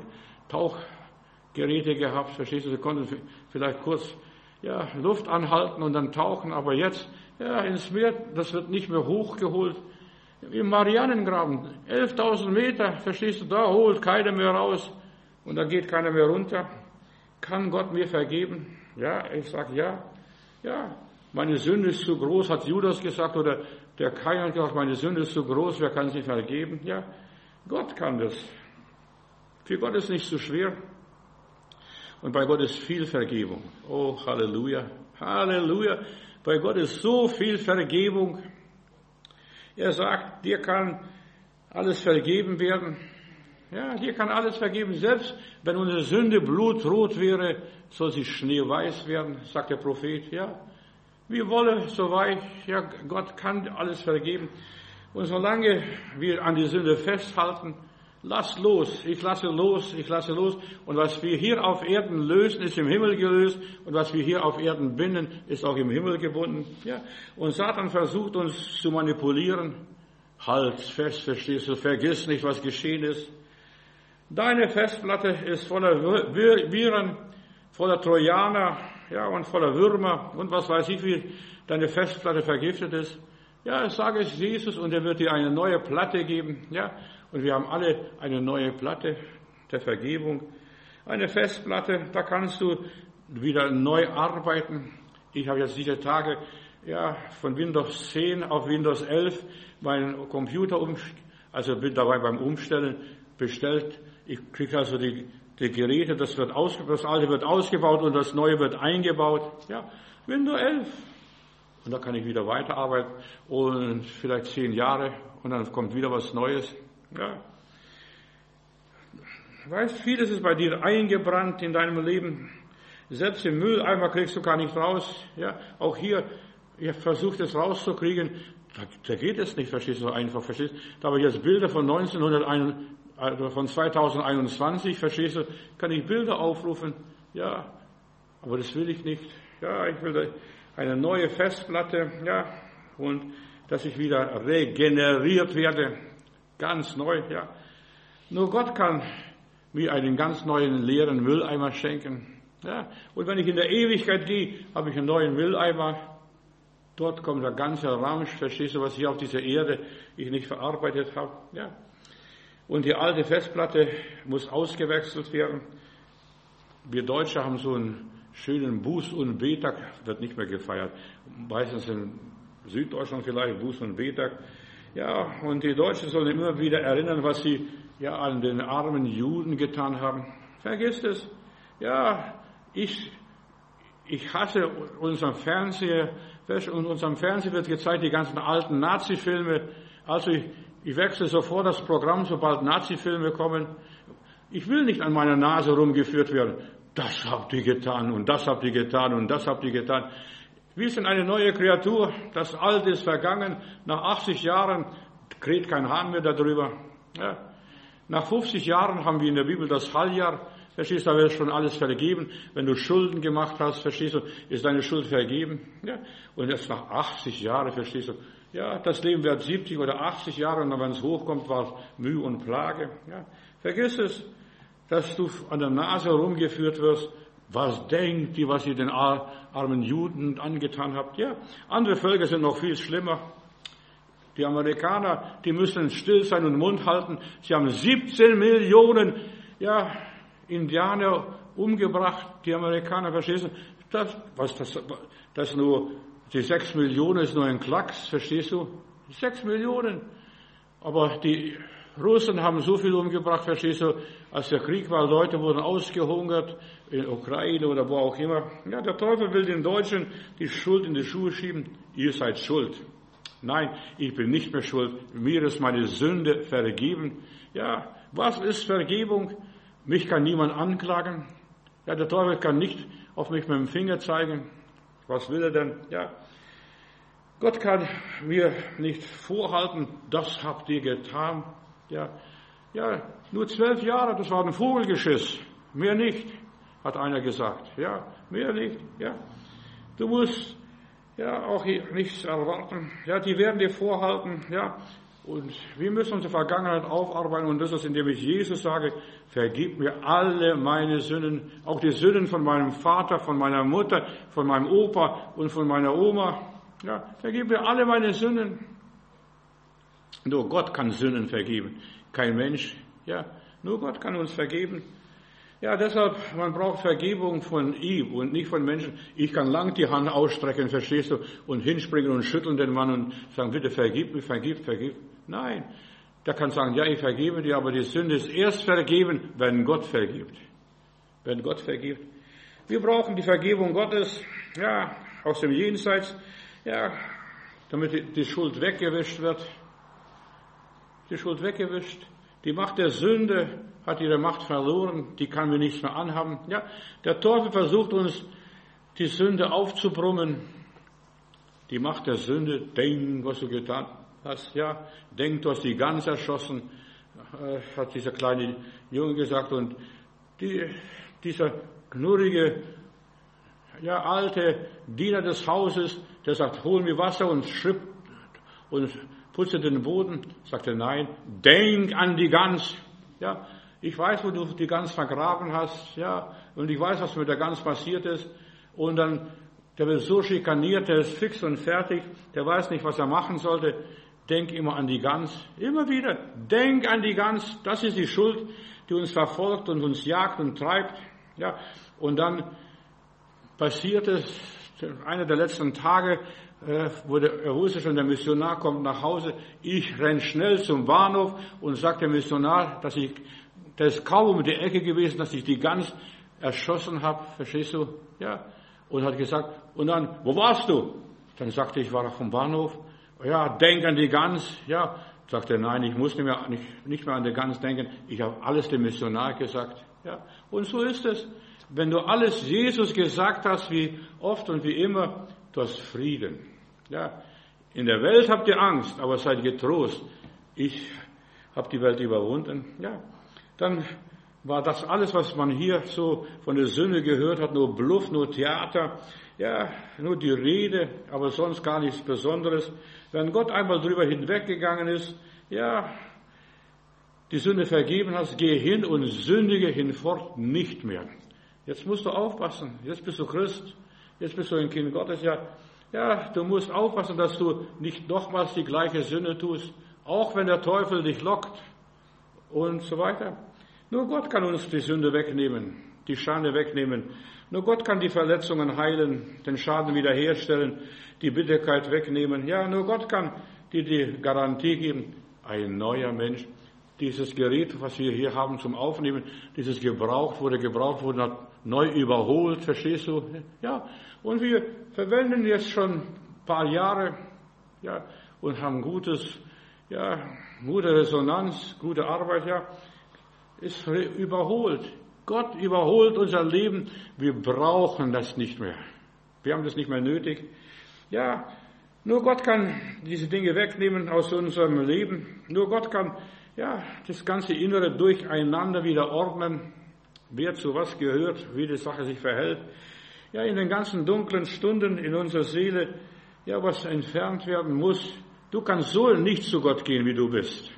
Tauchgeräte gehabt, verstehst du, sie konnten vielleicht kurz, ja, Luft anhalten und dann tauchen, aber jetzt, ja, ins Meer, das wird nicht mehr hochgeholt. Im Marianengraben, elftausend Meter, verstehst du, da holt keiner mehr raus und da geht keiner mehr runter. Kann Gott mir vergeben? Ja, ich sage ja. Ja, meine Sünde ist zu groß, hat Judas gesagt, oder der Kain hat gesagt, meine Sünde ist zu groß, wer kann sie vergeben? Ja, Gott kann das. Für Gott ist nicht so schwer. Und bei Gott ist viel Vergebung. Oh, Halleluja, Halleluja. Bei Gott ist so viel Vergebung. Er sagt, dir kann alles vergeben werden. Ja, dir kann alles vergeben. Selbst wenn unsere Sünde blutrot wäre, soll sie schneeweiß werden, sagt der Prophet. Ja, wie Wolle, so weich. Ja, Gott kann alles vergeben. Und solange wir an die Sünde festhalten, lass los, ich lasse los, ich lasse los. Und was wir hier auf Erden lösen, ist im Himmel gelöst. Und was wir hier auf Erden binden, ist auch im Himmel gebunden. Ja. Und Satan versucht uns zu manipulieren. Halt fest, verstehst du, vergiss nicht, was geschehen ist. Deine Festplatte ist voller Viren, voller Trojaner, ja, und voller Würmer. Und was weiß ich, wie deine Festplatte vergiftet ist. Ja, sage es Jesus und er wird dir eine neue Platte geben. Ja, und wir haben alle eine neue Platte der Vergebung. Eine Festplatte, da kannst du wieder neu arbeiten. Ich habe jetzt diese Tage, ja, von Windows zehn auf Windows elf meinen Computer, um, also bin dabei beim Umstellen bestellt. Ich kriege also die, die Geräte, das wird ausgebaut, das alte wird ausgebaut und das neue wird eingebaut. Ja, Windows elf. Und da kann ich wieder weiterarbeiten und vielleicht zehn Jahre und dann kommt wieder was Neues. Ja. Weißt, vieles ist bei dir eingebrannt in deinem Leben. Selbst im Mülleimer kriegst du gar nicht raus. Ja, auch hier, ihr versucht es rauszukriegen. Da, da geht es nicht, verstehst du, so einfach, verstehst du? Da habe ich jetzt Bilder von neunzehnhunderteins, also von zweitausendeinundzwanzig, verstehst du? Kann ich Bilder aufrufen? Ja, aber das will ich nicht. Ja, ich will eine neue Festplatte, ja, und dass ich wieder regeneriert werde. Ganz neu, ja. Nur Gott kann mir einen ganz neuen leeren Mülleimer schenken. Ja, und wenn ich in der Ewigkeit gehe, habe ich einen neuen Mülleimer. Dort kommt der ganze Ramsch, verstehst du, was hier auf dieser Erde ich nicht verarbeitet habe. Ja. Und die alte Festplatte muss ausgewechselt werden. Wir Deutsche haben so einen schönen Buß- und Betag, wird nicht mehr gefeiert. Meistens in Süddeutschland vielleicht Buß- und Betag. Ja, und die Deutschen sollen immer wieder erinnern, was sie ja an den armen Juden getan haben. Vergiss es. Ja, ich, ich hasse unseren Fernseher. Und unserem Fernsehen wird gezeigt, die ganzen alten Nazi-Filme. Also ich, ich wechsle sofort das Programm, sobald Nazi-Filme kommen. Ich will nicht an meiner Nase rumgeführt werden. Das habt ihr getan und das habt ihr getan und das habt ihr getan. Wir sind eine neue Kreatur. Das Alte ist vergangen. Nach achtzig Jahren kräht kein Hahn mehr darüber. Ja. Nach fünfzig Jahren haben wir in der Bibel das Halljahr. Verstehst du, da wird schon alles vergeben. Wenn du Schulden gemacht hast, verstehst du, ist deine Schuld vergeben. Ja. Und jetzt nach achtzig Jahren, verstehst du, ja, das Leben wird siebzig oder achtzig Jahre und wenn es hochkommt, war es Mühe und Plage. Ja. Vergiss es, dass du an der Nase herumgeführt wirst. Was denkt ihr, was ihr den armen Juden angetan habt? Ja, andere Völker sind noch viel schlimmer. Die Amerikaner, die müssen still sein und Mund halten. Sie haben siebzehn Millionen, ja, Indianer umgebracht, die Amerikaner, verstehst du? Das, was, das, das nur, die sechs Millionen ist nur ein Klacks, verstehst du? Sechs Millionen. Aber die Russen haben so viel umgebracht, verstehst du? Als der Krieg war, Leute wurden ausgehungert, in der Ukraine oder wo auch immer. Ja, der Teufel will den Deutschen die Schuld in die Schuhe schieben. Ihr seid schuld. Nein, ich bin nicht mehr schuld. Mir ist meine Sünde vergeben. Ja, was ist Vergebung? Mich kann niemand anklagen. Ja, der Teufel kann nicht auf mich mit dem Finger zeigen. Was will er denn? Ja, Gott kann mir nicht vorhalten, das habt ihr getan. Ja, ja, nur zwölf Jahre, das war ein Vogelgeschiss. Mehr nicht, hat einer gesagt. Ja, mehr nicht. Ja, du musst ja auch nichts erwarten. Ja, die werden dir vorhalten. Ja, und wir müssen unsere Vergangenheit aufarbeiten und das ist, indem ich Jesus sage, vergib mir alle meine Sünden, auch die Sünden von meinem Vater, von meiner Mutter, von meinem Opa und von meiner Oma. Ja, vergib mir alle meine Sünden. Nur Gott kann Sünden vergeben, kein Mensch. Ja, nur Gott kann uns vergeben. Ja, deshalb, man braucht Vergebung von ihm und nicht von Menschen. Ich kann lang die Hand ausstrecken, verstehst du, und hinspringen und schütteln den Mann und sagen, bitte vergib mir, vergib, vergib. Nein, der kann sagen, ja, ich vergebe dir, aber die Sünde ist erst vergeben, wenn Gott vergibt. Wenn Gott vergibt. Wir brauchen die Vergebung Gottes, ja, aus dem Jenseits, ja, damit die, die Schuld weggewischt wird. Die Schuld weggewischt. Die Macht der Sünde hat ihre Macht verloren, die kann mir nichts mehr anhaben. Ja, der Teufel versucht uns, die Sünde aufzubrummen. Die Macht der Sünde, denk, was du getan hast. Ja, denk, du hast die Gans erschossen, äh, hat dieser kleine Junge gesagt. Und die, dieser knurrige, ja, alte Diener des Hauses, der sagt, hol mir Wasser und schripp und putze den Boden. Sagte, nein, denk an die Gans. Ja, ich weiß, wo du die Gans vergraben hast. Ja, und ich weiß, was mit der Gans passiert ist. Und dann, der wird so schikaniert, der ist fix und fertig, der weiß nicht, was er machen sollte. Denk immer an die Gans. Immer wieder, denk an die Gans. Das ist die Schuld, die uns verfolgt und uns jagt und treibt. Ja, und dann passiert es, einer der letzten Tage, wo der russische der Missionar kommt nach Hause, ich renn schnell zum Bahnhof und sagt der Missionar, dass ich, der ist kaum um die Ecke gewesen, dass ich die Gans erschossen habe, verstehst du? Ja. Und hat gesagt, und dann, wo warst du? Dann sagte ich, ich war doch vom Bahnhof. Ja, denk an die Gans. Ja, sagte er, nein, ich muss nicht mehr, nicht, nicht mehr an die Gans denken. Ich habe alles dem Missionar gesagt. Ja, und so ist es. Wenn du alles Jesus gesagt hast, wie oft und wie immer, du hast Frieden. Ja, in der Welt habt ihr Angst, aber seid getrost. Ich habe die Welt überwunden. Ja, dann war das alles, was man hier so von der Sünde gehört hat, nur Bluff, nur Theater, ja, nur die Rede, aber sonst gar nichts Besonderes. Wenn Gott einmal drüber hinweggegangen ist, ja, die Sünde vergeben hast, geh hin und sündige hinfort nicht mehr. Jetzt musst du aufpassen. Jetzt bist du Christ. Jetzt bist du ein Kind Gottes. Ja, ja, du musst aufpassen, dass du nicht nochmals die gleiche Sünde tust, auch wenn der Teufel dich lockt und so weiter. Nur Gott kann uns die Sünde wegnehmen, die Schande wegnehmen. Nur Gott kann die Verletzungen heilen, den Schaden wiederherstellen, die Bitterkeit wegnehmen. Ja, nur Gott kann dir die Garantie geben, ein neuer Mensch. Dieses Gerät, was wir hier haben zum Aufnehmen, dieses gebraucht wurde, gebraucht wurde, hat neu überholt, verstehst du? Ja, und wir verwenden jetzt schon ein paar Jahre, ja, und haben gutes, ja, gute Resonanz, gute Arbeit, ja, ist überholt. Gott überholt unser Leben. Wir brauchen das nicht mehr. Wir haben das nicht mehr nötig. Ja, nur Gott kann diese Dinge wegnehmen aus unserem Leben. Nur Gott kann, ja, das ganze Innere durcheinander wieder ordnen, wer zu was gehört, wie die Sache sich verhält. Ja, in den ganzen dunklen Stunden in unserer Seele, ja, was entfernt werden muss. Du kannst so nicht zu Gott gehen, wie du bist.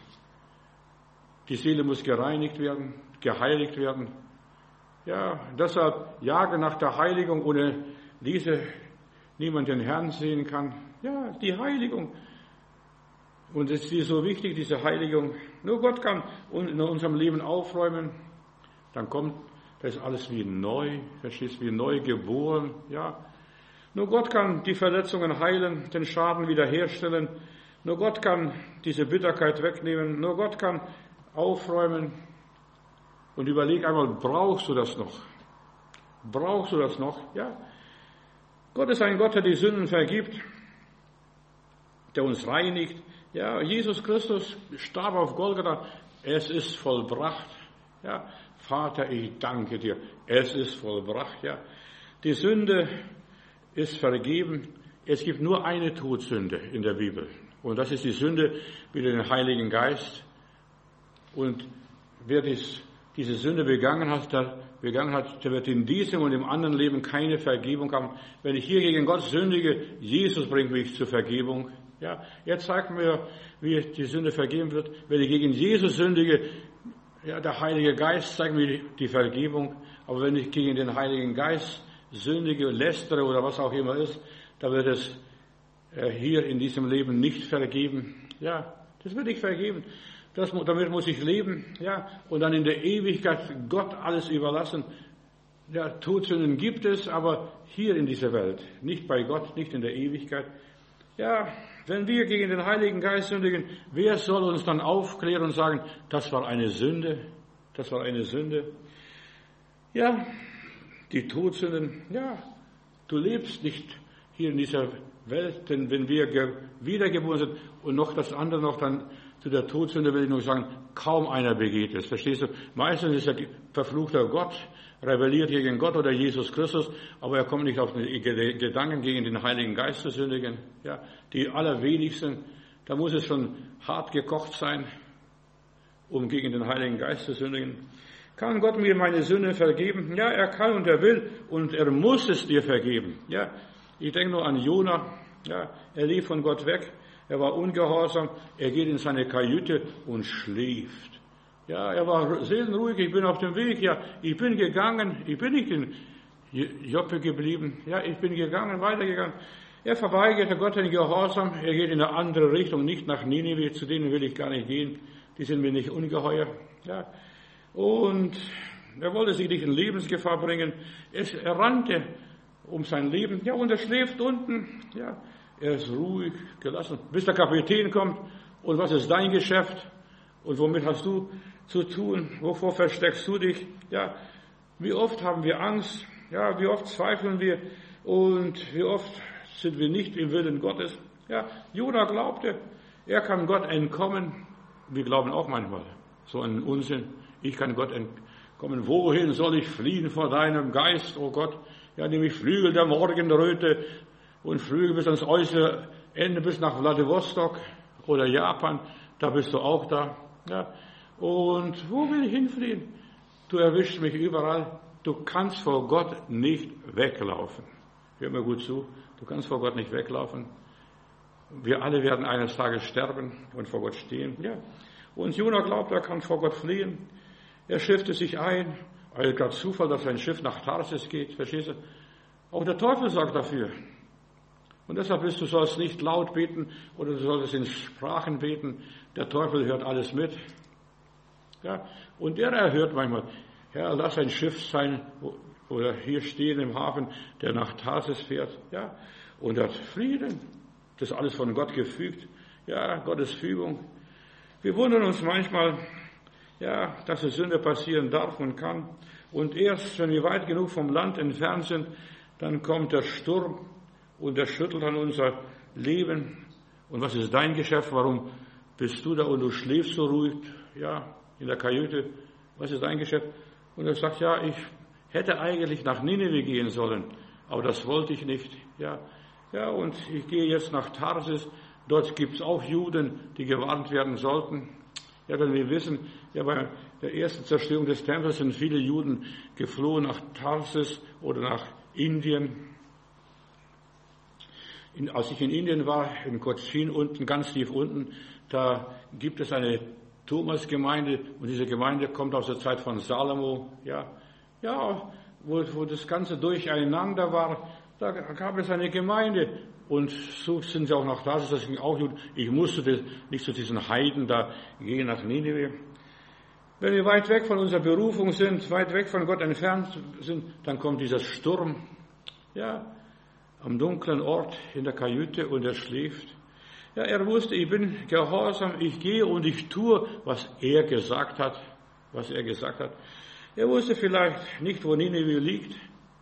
Die Seele muss gereinigt werden, geheiligt werden. Ja, deshalb jage nach der Heiligung, ohne diese niemand den Herrn sehen kann. Ja, die Heiligung. Und es ist so wichtig, diese Heiligung. Nur Gott kann in unserem Leben aufräumen. Dann kommt, das ist alles wie neu, verstehst du, wie neu geboren. Ja, nur Gott kann die Verletzungen heilen, den Schaden wiederherstellen. Nur Gott kann diese Bitterkeit wegnehmen. Nur Gott kann aufräumen. Und überleg einmal, brauchst du das noch? Brauchst du das noch? Ja. Gott ist ein Gott, der die Sünden vergibt, der uns reinigt. Ja, Jesus Christus starb auf Golgatha. Es ist vollbracht. Ja, Vater, ich danke dir. Es ist vollbracht. Ja, die Sünde ist vergeben. Es gibt nur eine Todsünde in der Bibel. Und das ist die Sünde mit dem Heiligen Geist. Und wer dies, diese Sünde begangen hat, der, begangen hat, der wird in diesem und im anderen Leben keine Vergebung haben. Wenn ich hier gegen Gott sündige, Jesus bringt mich zur Vergebung. Ja, er zeigt mir, wie die Sünde vergeben wird. Wenn ich gegen Jesus sündige, ja, der Heilige Geist zeigt mir die Vergebung. Aber wenn ich gegen den Heiligen Geist sündige, lästere oder was auch immer ist, dann wird es äh, hier in diesem Leben nicht vergeben. Ja, das wird nicht vergeben. Das, damit muss ich leben, ja, und dann in der Ewigkeit Gott alles überlassen. Ja, Todsünden gibt es, aber hier in dieser Welt, nicht bei Gott, nicht in der Ewigkeit. Ja, wenn wir gegen den Heiligen Geist sündigen, wer soll uns dann aufklären und sagen, das war eine Sünde, das war eine Sünde? Ja, die Todsünden, ja, du lebst nicht hier in dieser Welt, denn wenn wir wiedergeboren sind und noch das andere noch dann zu der Todsünde will ich nur sagen, kaum einer begeht es. Verstehst du? Meistens ist er verfluchter Gott, rebelliert gegen Gott oder Jesus Christus, aber er kommt nicht auf den Gedanken, gegen den Heiligen Geist zu sündigen. Ja, die allerwenigsten, da muss es schon hart gekocht sein, um gegen den Heiligen Geist zu sündigen. Kann Gott mir meine Sünde vergeben? Ja, er kann und er will und er muss es dir vergeben. Ja, ich denke nur an Jona. Ja, er lief von Gott weg. Er war ungehorsam, er geht in seine Kajüte und schläft. Ja, er war seelenruhig, ich bin auf dem Weg, ja, ich bin gegangen, ich bin nicht in Joppe geblieben, ja, ich bin gegangen, weitergegangen. Er verweigerte Gott den Gehorsam, er geht in eine andere Richtung, nicht nach Ninive, zu denen will ich gar nicht gehen, die sind mir nicht ungeheuer, ja. Und er wollte sich nicht in Lebensgefahr bringen, es, er rannte um sein Leben, ja, und er schläft unten, ja. Er ist ruhig, gelassen, bis der Kapitän kommt. Und was ist dein Geschäft? Und womit hast du zu tun? Wovor versteckst du dich? Ja, wie oft haben wir Angst? Ja, wie oft zweifeln wir? Und wie oft sind wir nicht im Willen Gottes. Ja, Jona glaubte, er kann Gott entkommen. Wir glauben auch manchmal so einen Unsinn. Ich kann Gott entkommen. Wohin soll ich fliehen vor deinem Geist, oh Gott? Ja, nämlich Flügel der Morgenröte und Flügel bis ans äußere Ende, bis nach Wladiwostok oder Japan. Da bist du auch da. Ja. Und wo will ich hinfliehen? Du erwischst mich überall. Du kannst vor Gott nicht weglaufen. Hör mir gut zu. Du kannst vor Gott nicht weglaufen. Wir alle werden eines Tages sterben und vor Gott stehen. Ja. Und Jona glaubt, er kann vor Gott fliehen. Er schiffte sich ein. Also gerade Zufall, dass sein Schiff nach Tarsis geht. Verstehst du? Auch der Teufel sorgt dafür. Und deshalb bist du sollst nicht laut beten oder du solltest in Sprachen beten. Der Teufel hört alles mit. Ja. Und er erhört manchmal, Herr, lass ein Schiff sein, oder hier stehen im Hafen, der nach Tarsis fährt. Ja. Und hat Frieden. Das ist alles von Gott gefügt. Ja, Gottes Fügung. Wir wundern uns manchmal, ja, dass es Sünde passieren darf und kann. Und erst, wenn wir weit genug vom Land entfernt sind, dann kommt der Sturm und der schüttelt an unser Leben. Und was ist dein Geschäft? Warum bist du da und du schläfst so ruhig, ja, in der Kajüte? Was ist dein Geschäft? Und er sagt, ja, ich hätte eigentlich nach Nineveh gehen sollen, aber das wollte ich nicht, ja. Ja, und ich gehe jetzt nach Tarsis. Dort gibt es auch Juden, die gewarnt werden sollten. Ja, wenn wir wissen, ja, bei der ersten Zerstörung des Tempels sind viele Juden geflohen nach Tarsis oder nach Indien. In, als ich in Indien war, in Cochin unten, ganz tief unten, da gibt es eine Thomas-Gemeinde und diese Gemeinde kommt aus der Zeit von Salomo. Ja, ja, wo, wo das Ganze durcheinander war. Da gab es eine Gemeinde und so sind sie auch nach Tarsis, das ging auch gut. Ich musste nicht zu diesen Heiden da gehen, nach Nineveh. Wenn wir weit weg von unserer Berufung sind, weit weg von Gott entfernt sind, dann kommt dieser Sturm, ja, am dunklen Ort in der Kajüte und er schläft. Ja, er wusste, ich bin gehorsam, ich gehe und ich tue, was er gesagt hat, was er gesagt hat. Er wusste vielleicht nicht, wo Nineveh liegt.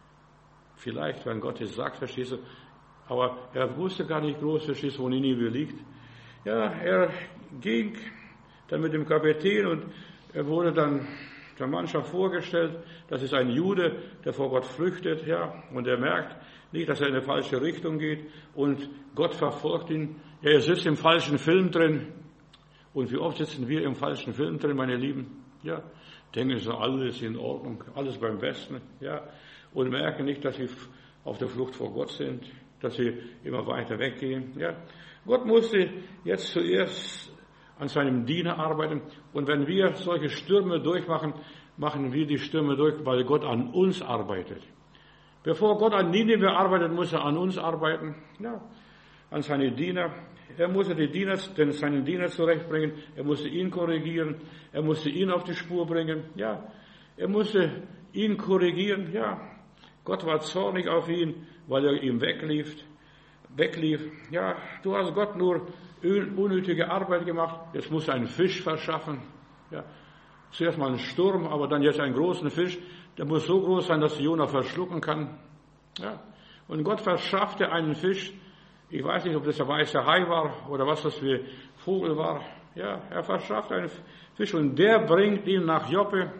Vielleicht, wenn Gott es sagt, verstehst du, aber er wusste gar nicht groß, verstehst du, wo Nineveh liegt. Ja, er ging dann mit dem Kapitän und er wurde dann der Mannschaft vorgestellt, das ist ein Jude, der vor Gott flüchtet, ja, und er merkt nicht, dass er in eine falsche Richtung geht und Gott verfolgt ihn. Ja, er sitzt im falschen Film drin. Und wie oft sitzen wir im falschen Film drin, meine Lieben? Ja, denken so, alles in Ordnung, alles beim Besten, ja. Und merken nicht, dass sie auf der Flucht vor Gott sind, dass sie immer weiter weggehen. Ja. Gott musste jetzt zuerst an seinem Diener arbeiten. Und wenn wir solche Stürme durchmachen, machen wir die Stürme durch, weil Gott an uns arbeitet. Bevor Gott an Nineveh arbeitet, muss er an uns arbeiten, ja, an seine Diener. Er musste die Diener, denn seinen Diener zurechtbringen. Er musste ihn korrigieren. Er musste ihn auf die Spur bringen. Ja, er musste ihn korrigieren. Ja. Gott war zornig auf ihn, weil er ihm weglief. weglief. Ja, du hast Gott nur unnötige Arbeit gemacht. Jetzt musst du einen Fisch verschaffen. Ja, zuerst mal einen Sturm, aber dann jetzt einen großen Fisch. Der muss so groß sein, dass Jona verschlucken kann. Ja, und Gott verschaffte einen Fisch. Ich weiß nicht, ob das der weiße Hai war oder was das für Vogel war. Ja, er verschafft einen Fisch und der bringt ihn nach Joppe.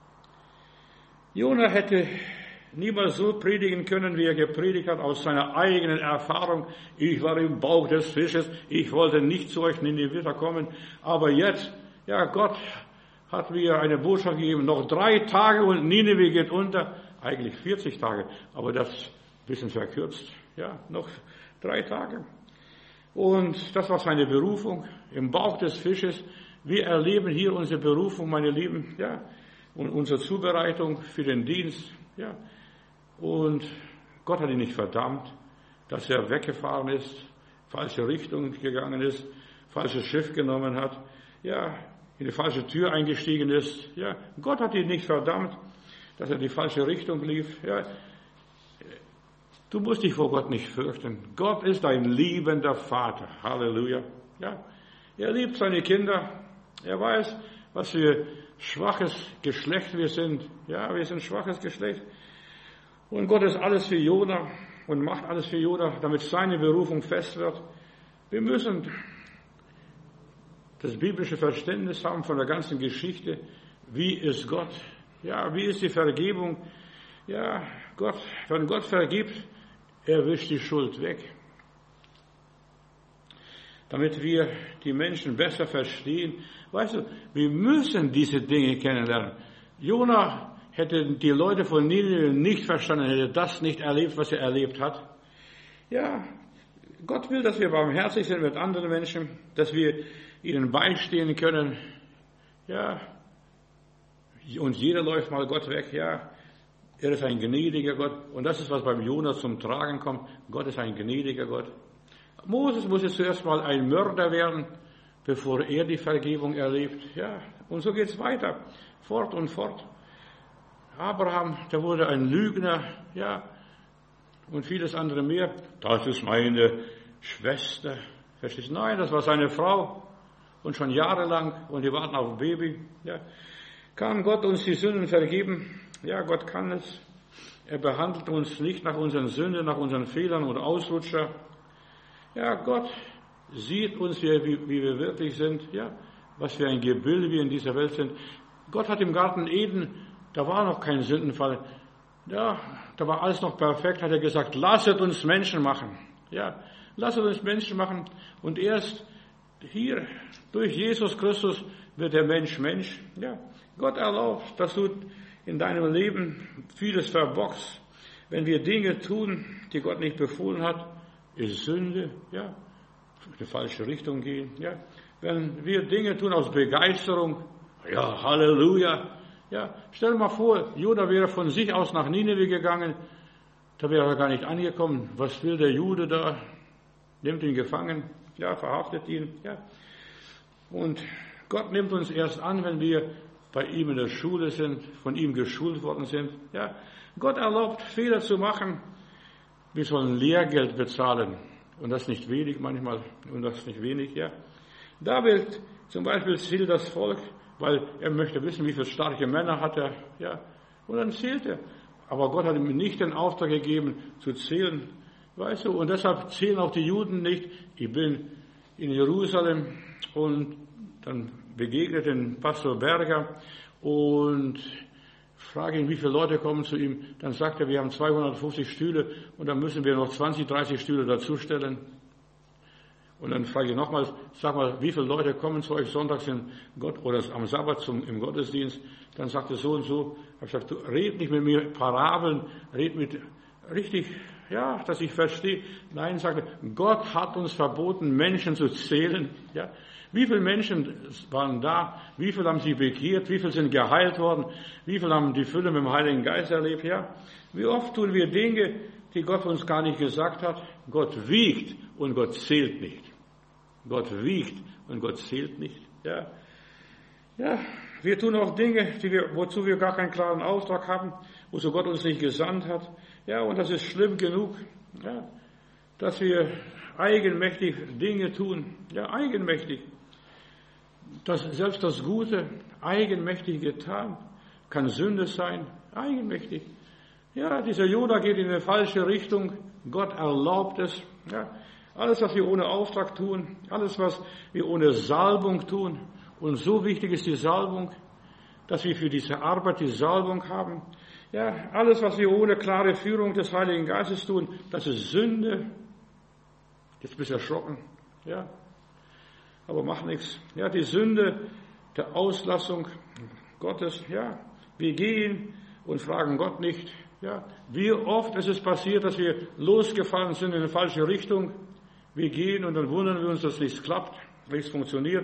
Jona hätte niemals so predigen können, wie er gepredigt hat, aus seiner eigenen Erfahrung. Ich war im Bauch des Fisches, ich wollte nicht zu euch in die Witter kommen, aber jetzt, ja, Gott hat mir eine Botschaft gegeben, noch drei Tage und Nineveh geht unter, eigentlich vierzig Tage, aber das ein bisschen verkürzt, ja, noch drei Tage. Und das war seine Berufung, im Bauch des Fisches. Wir erleben hier unsere Berufung, meine Lieben, ja, und unsere Zubereitung für den Dienst, ja. Und Gott hat ihn nicht verdammt, dass er weggefahren ist, falsche Richtung gegangen ist, falsches Schiff genommen hat, ja, in die falsche Tür eingestiegen ist. Ja, Gott hat ihn nicht verdammt, dass er in die falsche Richtung lief. Ja, du musst dich vor Gott nicht fürchten. Gott ist ein liebender Vater. Halleluja. Ja, er liebt seine Kinder. Er weiß, was für schwaches Geschlecht wir sind. Ja, wir sind schwaches Geschlecht. Und Gott ist alles für Jona. und macht alles für Jona, damit seine Berufung fest wird. Wir müssen das biblische Verständnis haben von der ganzen Geschichte. Wie ist Gott? Ja, wie ist die Vergebung? Ja, Gott, wenn Gott vergibt, er wischt die Schuld weg. Damit wir die Menschen besser verstehen. Weißt du, wir müssen diese Dinge kennenlernen. Jona hätte die Leute von Nineveh nicht verstanden, hätte das nicht erlebt, was er erlebt hat. Ja, Gott will, dass wir barmherzig sind mit anderen Menschen, dass wir ihnen beistehen können. Ja, und jeder läuft mal Gott weg. Ja, er ist ein gnädiger Gott. Und das ist, was beim Jona zum Tragen kommt. Gott ist ein gnädiger Gott. Moses muss jetzt zuerst mal ein Mörder werden, bevor er die Vergebung erlebt. Ja, und so geht es weiter, fort und fort. Abraham, der wurde ein Lügner, ja, und vieles andere mehr. Das ist meine Schwester. Verstehst du? Nein, das war seine Frau. Und schon jahrelang, und die warten auf ein Baby. Ja. Kann Gott uns die Sünden vergeben? Ja, Gott kann es. Er behandelt uns nicht nach unseren Sünden, nach unseren Fehlern und Ausrutscher. Ja, Gott sieht uns, wie, wie wir wirklich sind, ja, was für ein Gebilde wir in dieser Welt sind. Gott hat im Garten Eden, da war noch kein Sündenfall. Ja, da war alles noch perfekt, hat er gesagt, lasset uns Menschen machen. Ja, lasset uns Menschen machen. Und erst hier, durch Jesus Christus, wird der Mensch Mensch. Ja, Gott erlaubt, dass du in deinem Leben vieles verbockst. Wenn wir Dinge tun, die Gott nicht befohlen hat, ist Sünde, ja, in die falsche Richtung gehen, ja. Wenn wir Dinge tun aus Begeisterung, ja, Halleluja, ja, stell dir mal vor, Jona wäre von sich aus nach Nineveh gegangen, da wäre er gar nicht angekommen. Was will der Jude da? Nimmt ihn gefangen, ja, verhaftet ihn, ja. Und Gott nimmt uns erst an, wenn wir bei ihm in der Schule sind, von ihm geschult worden sind, ja. Gott erlaubt, Fehler zu machen. Wir sollen Lehrgeld bezahlen. Und das nicht wenig manchmal, und das nicht wenig, ja. David zum Beispiel zählt das Volk, weil er möchte wissen, wie viele starke Männer hat er, ja. Und dann zählt er. Aber Gott hat ihm nicht den Auftrag gegeben, zu zählen, weißt du. Und deshalb zählen auch die Juden nicht. Ich bin in Jerusalem und dann begegnet den Pastor Berger und frage ihn, wie viele Leute kommen zu ihm. Dann sagt er, wir haben zweihundertfünfzig Stühle und dann müssen wir noch zwanzig, dreißig Stühle dazustellen. Und dann frage ich nochmals, sag mal, wie viele Leute kommen zu euch sonntags in Gott oder am Sabbat zum, im Gottesdienst? Dann sagt er so und so. Ich habe gesagt, du red nicht mit mir Parabeln, red mit richtig, ja, dass ich verstehe. Nein, sagt er, Gott hat uns verboten, Menschen zu zählen. Ja, wie viele Menschen waren da? Wie viele haben sich bekehrt? Wie viele sind geheilt worden? Wie viele haben die Fülle mit dem Heiligen Geist erlebt? Ja, wie oft tun wir Dinge, die Gott uns gar nicht gesagt hat? Gott wiegt und Gott zählt nicht. Gott wiegt und Gott zählt nicht. Ja, ja, wir tun auch Dinge, die wir, wozu wir gar keinen klaren Auftrag haben, wozu Gott uns nicht gesandt hat. Ja, und das ist schlimm genug, ja, dass wir eigenmächtig Dinge tun. Ja, eigenmächtig. Das, selbst das Gute, eigenmächtig getan, kann Sünde sein, eigenmächtig. Ja, dieser Jona geht in eine falsche Richtung, Gott erlaubt es. Ja, alles, was wir ohne Auftrag tun, alles, was wir ohne Salbung tun, und so wichtig ist die Salbung, dass wir für diese Arbeit die Salbung haben. Ja, alles, was wir ohne klare Führung des Heiligen Geistes tun, das ist Sünde. Jetzt bist du erschrocken, ja. Aber mach nichts. Ja, die Sünde der Auslassung Gottes, ja. Wir gehen und fragen Gott nicht, ja. Wie oft ist es passiert, dass wir losgefahren sind in eine falsche Richtung? Wir gehen und dann wundern wir uns, dass nichts klappt, nichts funktioniert.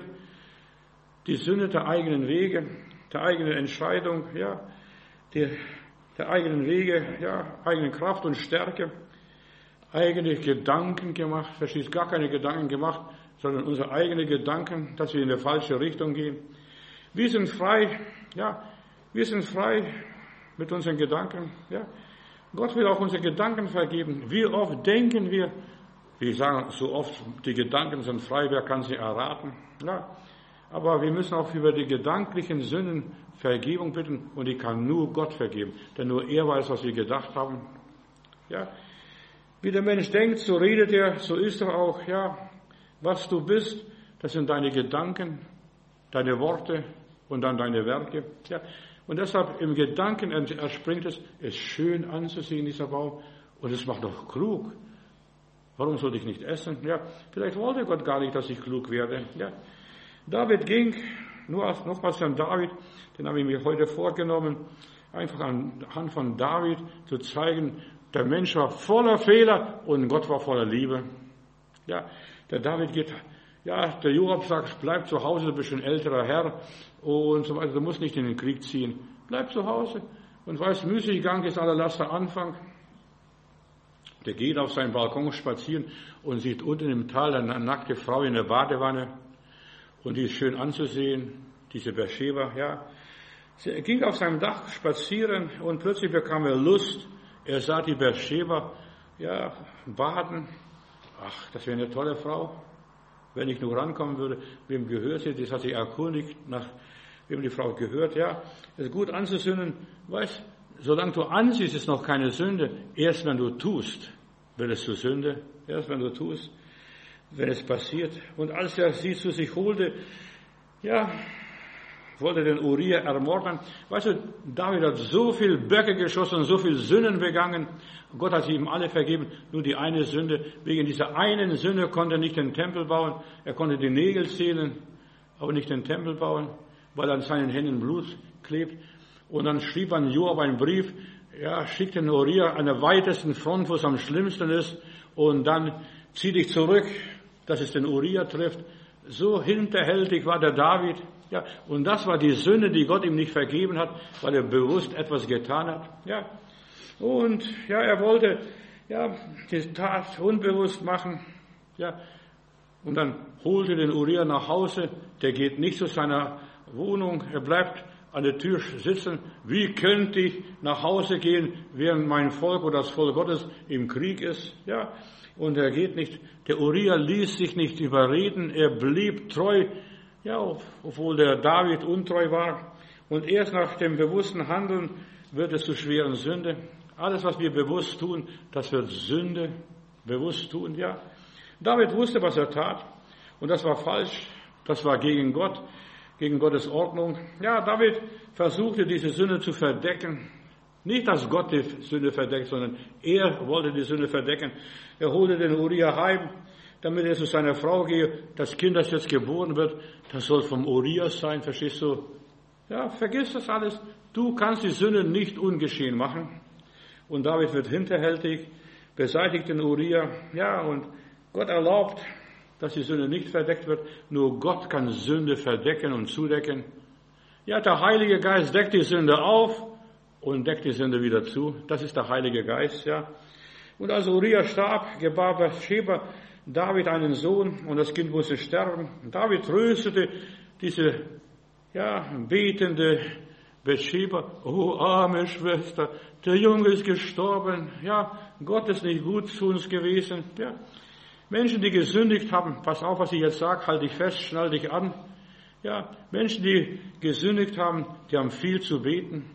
Die Sünde der eigenen Wege, der eigenen Entscheidung, ja. Die, der eigenen Wege, ja, eigene Kraft und Stärke. Eigene Gedanken gemacht, verstehst, gar keine Gedanken gemacht, sondern unsere eigenen Gedanken, dass wir in die falsche Richtung gehen. Wir sind frei, ja, wir sind frei mit unseren Gedanken, ja. Gott will auch unsere Gedanken vergeben. Wie oft denken wir, wir sagen so oft, die Gedanken sind frei, wer kann sie erraten, ja. Aber wir müssen auch über die gedanklichen Sünden Vergebung bitten und die kann nur Gott vergeben, denn nur er weiß, was wir gedacht haben, ja. Wie der Mensch denkt, so redet er, so ist er auch. Ja, was du bist, das sind deine Gedanken, deine Worte und dann deine Werke. Ja, und deshalb im Gedanken erspringt es, es ist schön anzusehen, dieser Baum, und es macht doch klug. Warum soll ich nicht essen? Ja, vielleicht wollte Gott gar nicht, dass ich klug werde. Ja, David ging, nur als, nochmals von David, den habe ich mir heute vorgenommen, einfach anhand von David zu zeigen, der Mensch war voller Fehler und Gott war voller Liebe. Ja, der David geht, ja, der Joab sagt, bleib zu Hause, du bist ein älterer Herr und so weiter, du musst nicht in den Krieg ziehen. Bleib zu Hause und weißt, Müßiggang ist allerletzter Anfang. Der geht auf seinen Balkon spazieren und sieht unten im Tal eine nackte Frau in der Badewanne und die ist schön anzusehen, diese Bathscheba, ja. Er ging auf seinem Dach spazieren und plötzlich bekam er Lust. Er sah die Bathscheba, ja, baden. Ach, das wäre eine tolle Frau. Wenn ich nur rankommen würde, wem gehört sie? Das hat sich erkundigt, nach wem die Frau gehört. Ja, es ist gut anzusünden. Weißt, solange du ansiehst, ist noch keine Sünde. Erst wenn du tust, wird es zur Sünde. Erst wenn du tust, wenn es passiert. Und als er sie zu sich holte, ja, wollte den Uriah ermorden. Weißt du, David hat so viel Böcke geschossen, so viel Sünden begangen. Gott hat sie ihm alle vergeben, nur die eine Sünde. Wegen dieser einen Sünde konnte er nicht den Tempel bauen. Er konnte die Nägel zählen, aber nicht den Tempel bauen, weil an seinen Händen Blut klebt. Und dann schrieb an Joab einen Brief, ja, schickt den Uriah an der weitesten Front, wo es am schlimmsten ist, und dann zieh dich zurück, dass es den Uriah trifft. So hinterhältig war der David. Ja, und das war die Sünde, die Gott ihm nicht vergeben hat, weil er bewusst etwas getan hat. Ja, und ja, er wollte ja die Tat unbewusst machen. Ja, und dann holte den Uriah nach Hause. Der geht nicht zu seiner Wohnung. Er bleibt an der Tür sitzen. Wie könnte ich nach Hause gehen, während mein Volk oder das Volk Gottes im Krieg ist? Ja, und er geht nicht. Der Uriah ließ sich nicht überreden. Er blieb treu. Ja, obwohl der David untreu war. Und erst nach dem bewussten Handeln wird es zu schweren Sünde. Alles, was wir bewusst tun, das wird Sünde. Bewusst tun, ja. David wusste, was er tat. Und das war falsch. Das war gegen Gott, gegen Gottes Ordnung. Ja, David versuchte, diese Sünde zu verdecken. Nicht, dass Gott die Sünde verdeckt, sondern er wollte die Sünde verdecken. Er holte den Uriah heim, damit er zu seiner Frau gehe. Das Kind, das jetzt geboren wird, das soll vom Uriah sein, verstehst du? Ja, vergiss das alles. Du kannst die Sünde nicht ungeschehen machen. Und David wird hinterhältig, beseitigt den Uriah. Ja, und Gott erlaubt, dass die Sünde nicht verdeckt wird. Nur Gott kann Sünde verdecken und zudecken. Ja, der Heilige Geist deckt die Sünde auf und deckt die Sünde wieder zu. Das ist der Heilige Geist, ja. Und als Uriah starb, gebar Bathscheba David einen Sohn und das Kind musste sterben. David tröstete diese, ja, betende Bathscheba. Oh, arme Schwester, der Junge ist gestorben. Ja, Gott ist nicht gut zu uns gewesen. Ja, Menschen, die gesündigt haben, pass auf, was ich jetzt sage, halt dich fest, schnall dich an. Ja, Menschen, die gesündigt haben, die haben viel zu beten.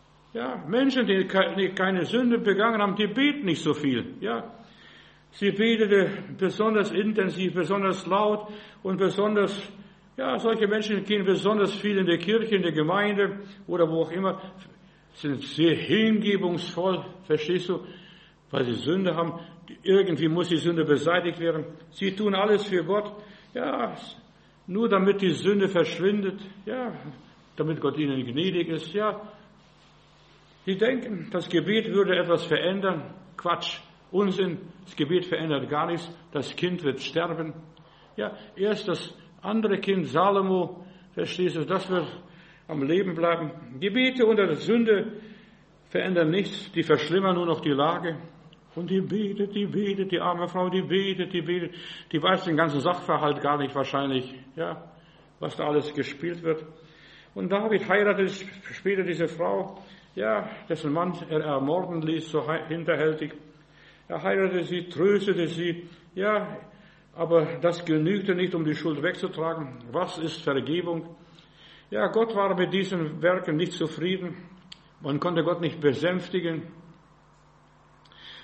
Ja, Menschen, die keine Sünde begangen haben, die beten nicht so viel. Ja, sie betete besonders intensiv, besonders laut und besonders, ja, solche Menschen gehen besonders viel in der Kirche, in der Gemeinde oder wo auch immer, sind sehr hingebungsvoll, verstehst du, weil sie Sünde haben. Irgendwie muss die Sünde beseitigt werden. Sie tun alles für Gott, ja, nur damit die Sünde verschwindet, ja, damit Gott ihnen gnädig ist, ja. Sie denken, das Gebet würde etwas verändern. Quatsch, Unsinn, das Gebet verändert gar nichts. Das Kind wird sterben. Ja, erst das andere Kind, Salomo, verstehst du, das wird am Leben bleiben. Gebete unter der Sünde verändern nichts, die verschlimmern nur noch die Lage. Und die betet, die betet, die arme Frau, die betet, die betet. Die weiß den ganzen Sachverhalt gar nicht wahrscheinlich, ja, was da alles gespielt wird. Und David heiratete später diese Frau, ja, dessen Mann er ermorden ließ, so hinterhältig. Er heiratete sie, tröstete sie, ja, aber das genügte nicht, um die Schuld wegzutragen. Was ist Vergebung? Ja, Gott war mit diesen Werken nicht zufrieden. Man konnte Gott nicht besänftigen.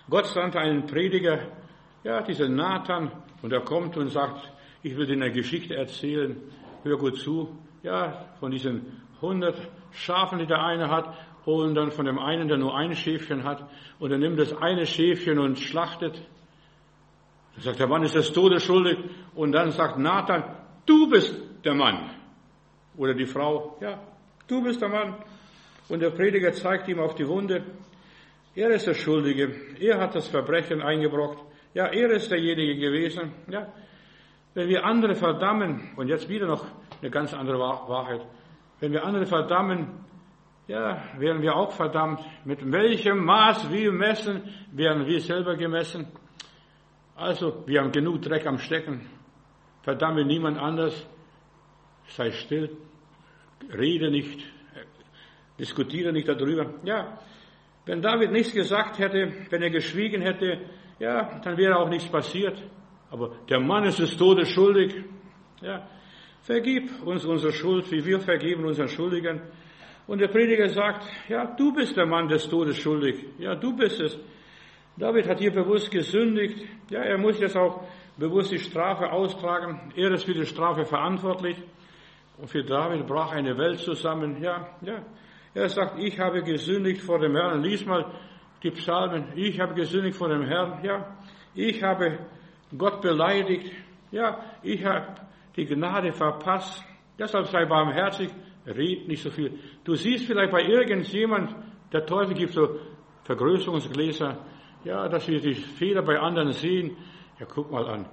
Gott sandte einen Prediger, ja, diesen Nathan, und er kommt und sagt, ich will dir eine Geschichte erzählen, hör gut zu, ja, von diesen hundert Schafen, die der eine hat, und dann von dem einen, der nur ein Schäfchen hat, und er nimmt das eine Schäfchen und schlachtet. Dann sagt der Mann, ist des Todes schuldig, und dann sagt Nathan, du bist der Mann. Oder die Frau, ja, du bist der Mann. Und der Prediger zeigt ihm auf die Wunde, er ist der Schuldige, er hat das Verbrechen eingebrockt, ja, er ist derjenige gewesen, ja. Wenn wir andere verdammen, und jetzt wieder noch eine ganz andere Wahrheit, wenn wir andere verdammen, ja, werden wir auch verdammt. Mit welchem Maß wir messen, werden wir selber gemessen. Also, wir haben genug Dreck am Stecken. Verdamme niemand anders. Sei still. Rede nicht. Diskutiere nicht darüber. Ja, wenn David nichts gesagt hätte, wenn er geschwiegen hätte, ja, dann wäre auch nichts passiert. Aber der Mann ist des Todes schuldig. Ja, vergib uns unsere Schuld, wie wir vergeben unseren Schuldigen. Und der Prediger sagt, ja, du bist der Mann des Todes schuldig. Ja, du bist es. David hat hier bewusst gesündigt. Ja, er muss jetzt auch bewusst die Strafe austragen. Er ist für die Strafe verantwortlich. Und für David brach eine Welt zusammen. Ja, ja. Er sagt, ich habe gesündigt vor dem Herrn. Lies mal die Psalmen. Ich habe gesündigt vor dem Herrn. Ja, ich habe Gott beleidigt. Ja, ich habe die Gnade verpasst. Deshalb sei barmherzig. Red nicht so viel. Du siehst vielleicht bei irgendjemand, der Teufel gibt so Vergrößerungsgläser, ja, dass wir die Fehler bei anderen sehen. Ja, guck mal an.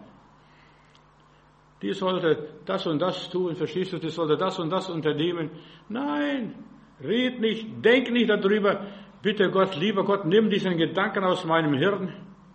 Die sollte das und das tun, verstehst du, die sollte das und das unternehmen. Nein, red nicht, denk nicht darüber. Bitte Gott, lieber Gott, nimm diesen Gedanken aus meinem Hirn,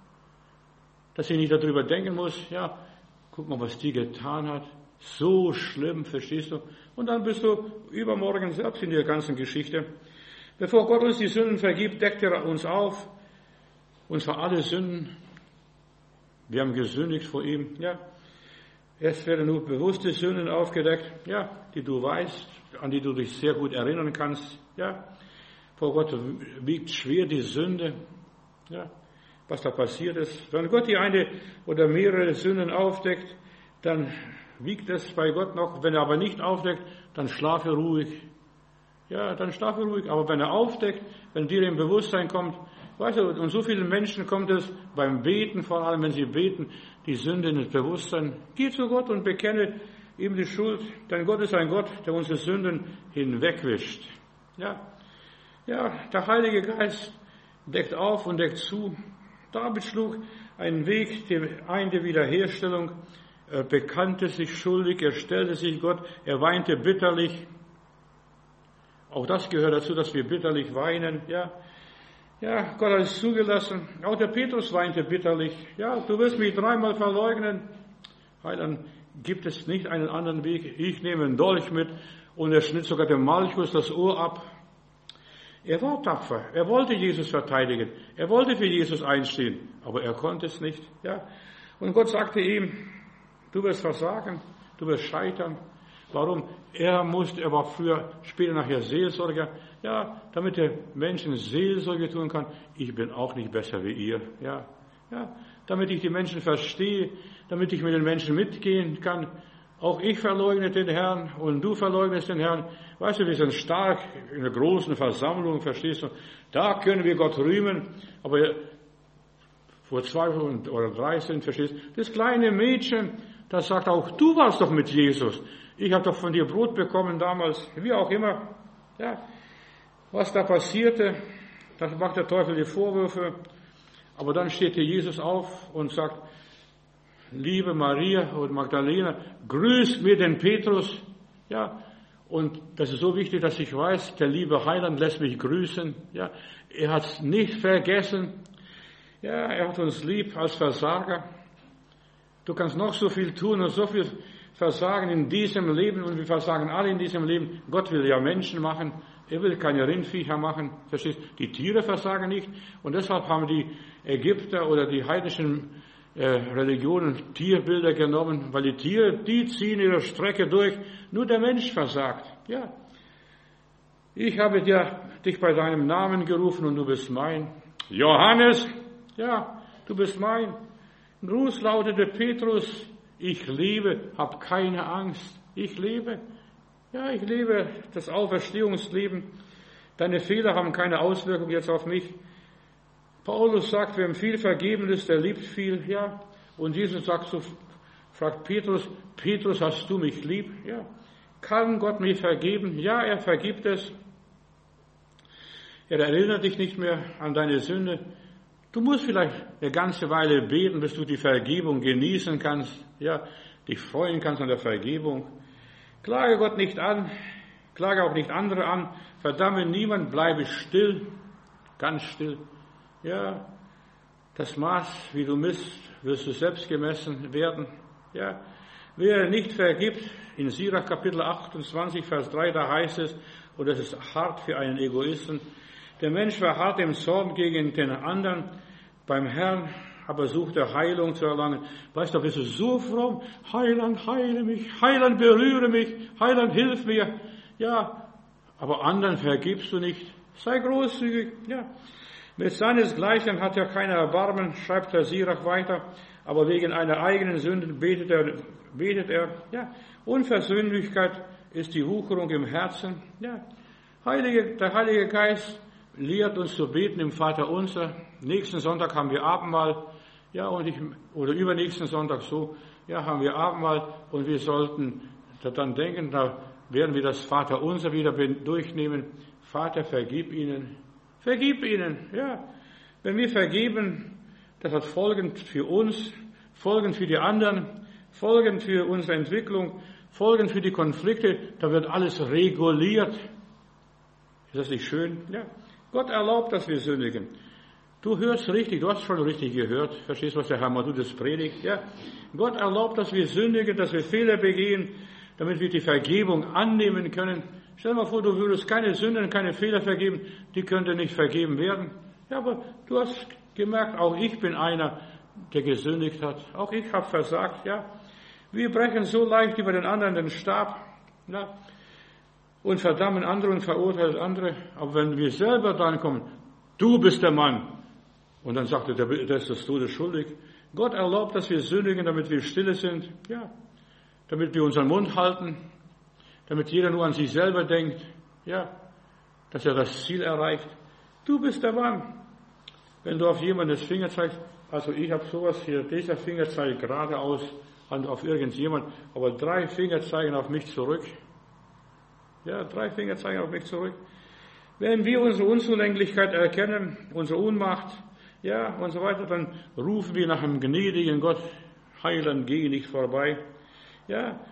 dass ich nicht darüber denken muss. Ja, guck mal, was die getan hat. So schlimm, verstehst du? Und dann bist du übermorgen selbst in der ganzen Geschichte. Bevor Gott uns die Sünden vergibt, deckt er uns auf. Und zwar alle Sünden. Wir haben gesündigt vor ihm, ja. Erst werden nur bewusste Sünden aufgedeckt, ja, die du weißt, an die du dich sehr gut erinnern kannst, ja. Vor Gott wiegt schwer die Sünde, ja, was da passiert ist. Wenn Gott die eine oder mehrere Sünden aufdeckt, dann wiegt es bei Gott noch. Wenn er aber nicht aufdeckt, dann schlafe ruhig. Ja, dann schlafe ruhig. Aber wenn er aufdeckt, wenn dir im Bewusstsein kommt, weißt du, und so vielen Menschen kommt es beim Beten, vor allem wenn sie beten, die Sünde in das Bewusstsein. Geh zu Gott und bekenne ihm die Schuld, denn Gott ist ein Gott, der unsere Sünden hinwegwischt. Ja, ja, der Heilige Geist deckt auf und deckt zu. David schlug einen Weg ein der Wiederherstellung. Er bekannte sich schuldig, er stellte sich Gott, er weinte bitterlich. Auch das gehört dazu, dass wir bitterlich weinen, ja. Ja, Gott hat es zugelassen. Auch der Petrus weinte bitterlich. Ja, du wirst mich dreimal verleugnen. Weil dann gibt es nicht einen anderen Weg. Ich nehme einen Dolch mit und er schnitt sogar dem Malchus das Ohr ab. Er war tapfer. Er wollte Jesus verteidigen. Er wollte für Jesus einstehen. Aber er konnte es nicht, ja. Und Gott sagte ihm, du wirst versagen, du wirst scheitern. Warum? Er musste, er war früher, später nachher Seelsorger, ja, damit der Menschen Seelsorge tun kann. Ich bin auch nicht besser wie ihr, ja, ja, damit ich die Menschen verstehe, damit ich mit den Menschen mitgehen kann. Auch ich verleugne den Herrn und du verleugnest den Herrn. Weißt du, wir sind stark in einer großen Versammlung, verstehst du? Da können wir Gott rühmen, aber vor zwei oder drei sind, verstehst du? Das kleine Mädchen, das sagt auch, du warst doch mit Jesus. Ich habe doch von dir Brot bekommen damals, wie auch immer. Ja, was da passierte, das macht der Teufel die Vorwürfe. Aber dann steht hier Jesus auf und sagt, liebe Maria und Magdalena, grüßt mir den Petrus. Ja, und das ist so wichtig, dass ich weiß, der liebe Heiland lässt mich grüßen. Ja, er hat es nicht vergessen. Ja, er hat uns lieb als Versager. Du kannst noch so viel tun und so viel versagen in diesem Leben und wir versagen alle in diesem Leben. Gott will ja Menschen machen. Er will keine Rindviecher machen. Verstehst? Die Tiere versagen nicht. Und deshalb haben die Ägypter oder die heidnischen äh, Religionen Tierbilder genommen, weil die Tiere, die ziehen ihre Strecke durch. Nur der Mensch versagt. Ja. Ich habe dir, dich bei deinem Namen gerufen und du bist mein. Johannes. Ja, du bist mein. Gruß lautete Petrus, ich lebe, hab keine Angst. Ich lebe. Ja, ich lebe das Auferstehungsleben. Deine Fehler haben keine Auswirkung jetzt auf mich. Paulus sagt, wem viel vergeben ist, der liebt viel. Ja, und Jesus sagt so, fragt Petrus, Petrus, hast du mich lieb? Ja. Kann Gott mir vergeben? Ja, er vergibt es. Er erinnert dich nicht mehr an deine Sünde. Du musst vielleicht eine ganze Weile beten, bis du die Vergebung genießen kannst, ja, dich freuen kannst an der Vergebung. Klage Gott nicht an, klage auch nicht andere an, verdamme niemand, bleibe still, ganz still. Ja, das Maß, wie du misst, wirst du selbst gemessen werden. Ja, wer nicht vergibt, in Sirach Kapitel achtundzwanzig, Vers drei, da heißt es, und das ist hart für einen Egoisten, der Mensch verharrt im Zorn gegen den anderen, beim Herrn aber sucht er Heilung zu erlangen. Weißt du, bist du so fromm, Heiland, heile mich, Heiland, berühre mich, Heiland, hilf mir. Ja, aber anderen vergibst du nicht. Sei großzügig, ja. Mit seinesgleichen hat er keine Erbarmen, schreibt der Sirach weiter, aber wegen einer eigenen Sünde betet er, betet er, ja. Unversöhnlichkeit ist die Wucherung im Herzen, ja. Heilige, der Heilige Geist lehrt uns zu beten im Vater Unser. Nächsten Sonntag haben wir Abendmahl, ja, und ich, oder übernächsten Sonntag so, ja, haben wir Abendmahl und wir sollten dann denken, da werden wir das Vater Unser wieder durchnehmen. Vater, vergib ihnen, vergib ihnen, ja. Wenn wir vergeben, das hat Folgen für uns, Folgen für die anderen, Folgen für unsere Entwicklung, Folgen für die Konflikte, da wird alles reguliert. Ist das nicht schön? Ja. Gott erlaubt, dass wir sündigen. Du hörst richtig, du hast schon richtig gehört. Verstehst du, was der Herr Matthäus predigt? Ja. Gott erlaubt, dass wir sündigen, dass wir Fehler begehen, damit wir die Vergebung annehmen können. Stell dir mal vor, du würdest keine Sünden, keine Fehler vergeben, die könnten nicht vergeben werden. Ja, aber du hast gemerkt, auch ich bin einer, der gesündigt hat. Auch ich habe versagt, ja. Wir brechen so leicht über den anderen den Stab, ja, und verdammen andere und verurteilen andere. Aber wenn wir selber dran kommen, du bist der Mann, und dann sagt er, der ist des Todes schuldig. Gott erlaubt, dass wir sündigen, damit wir stille sind, ja, damit wir unseren Mund halten, damit jeder nur an sich selber denkt, ja, dass er das Ziel erreicht. Du bist der Mann. Wenn du auf jemanden das Finger zeigst, also ich habe sowas hier, dieser Finger zeigt geradeaus auf irgendjemand, aber drei Finger zeigen auf mich zurück. Ja, drei Finger zeigen auf mich zurück. Wenn wir unsere Unzulänglichkeit erkennen, unsere Ohnmacht, ja, und so weiter, dann rufen wir nach einem gnädigen Gott, Heiland, geh nicht vorbei. Ja,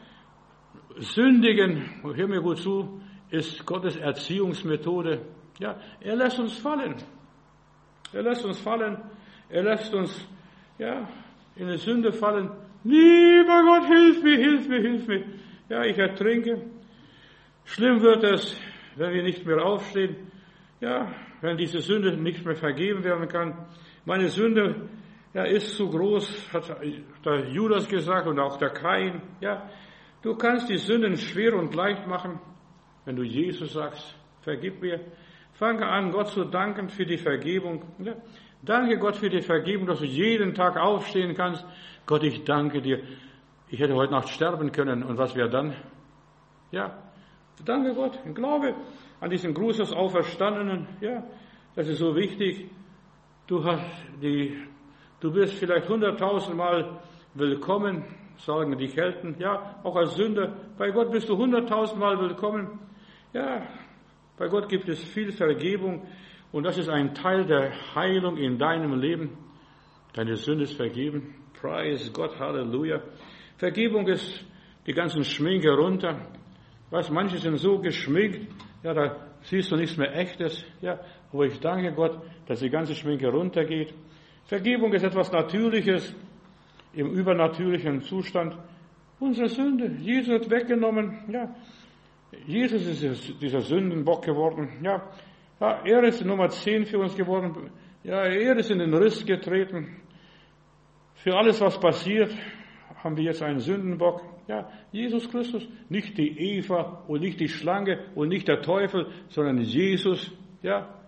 sündigen, hör mir gut zu, ist Gottes Erziehungsmethode. Ja, er lässt uns fallen. Er lässt uns fallen. Er lässt uns, ja, in die Sünde fallen. Lieber Gott, hilf mir, hilf mir, hilf mir. Ja, ich ertrinke. Schlimm wird es, wenn wir nicht mehr aufstehen. Ja, wenn diese Sünde nicht mehr vergeben werden kann. Meine Sünde, ja, ist zu groß, hat der Judas gesagt und auch der Kain. Ja, du kannst die Sünden schwer und leicht machen, wenn du Jesus sagst, vergib mir. Fange an, Gott zu danken für die Vergebung. Ja, danke Gott für die Vergebung, dass du jeden Tag aufstehen kannst. Gott, ich danke dir. Ich hätte heute Nacht sterben können. Und was wäre dann? Ja, danke Gott. Ich glaube an diesen Gruß des Auferstandenen. Ja, das ist so wichtig. Du hast die, du bist vielleicht hunderttausendmal willkommen, sagen die Kelten. Ja, auch als Sünder. Bei Gott bist du hunderttausendmal willkommen. Ja, bei Gott gibt es viel Vergebung. Und das ist ein Teil der Heilung in deinem Leben. Deine Sünde ist vergeben. Preis Gott, Halleluja. Vergebung ist die ganzen Schminke runter. Weißt, manche sind so geschminkt, ja, da siehst du nichts mehr Echtes. Ja, aber ich danke Gott, dass die ganze Schminke runtergeht. Vergebung ist etwas Natürliches im übernatürlichen Zustand. Unsere Sünde, Jesus hat weggenommen. Ja, Jesus ist dieser Sündenbock geworden. Ja, ja, er ist Nummer zehn für uns geworden. Ja, er ist in den Riss getreten. Für alles, was passiert, haben wir jetzt einen Sündenbock. Ja, Jesus Christus, nicht die Eva und nicht die Schlange und nicht der Teufel, sondern Jesus. Ja,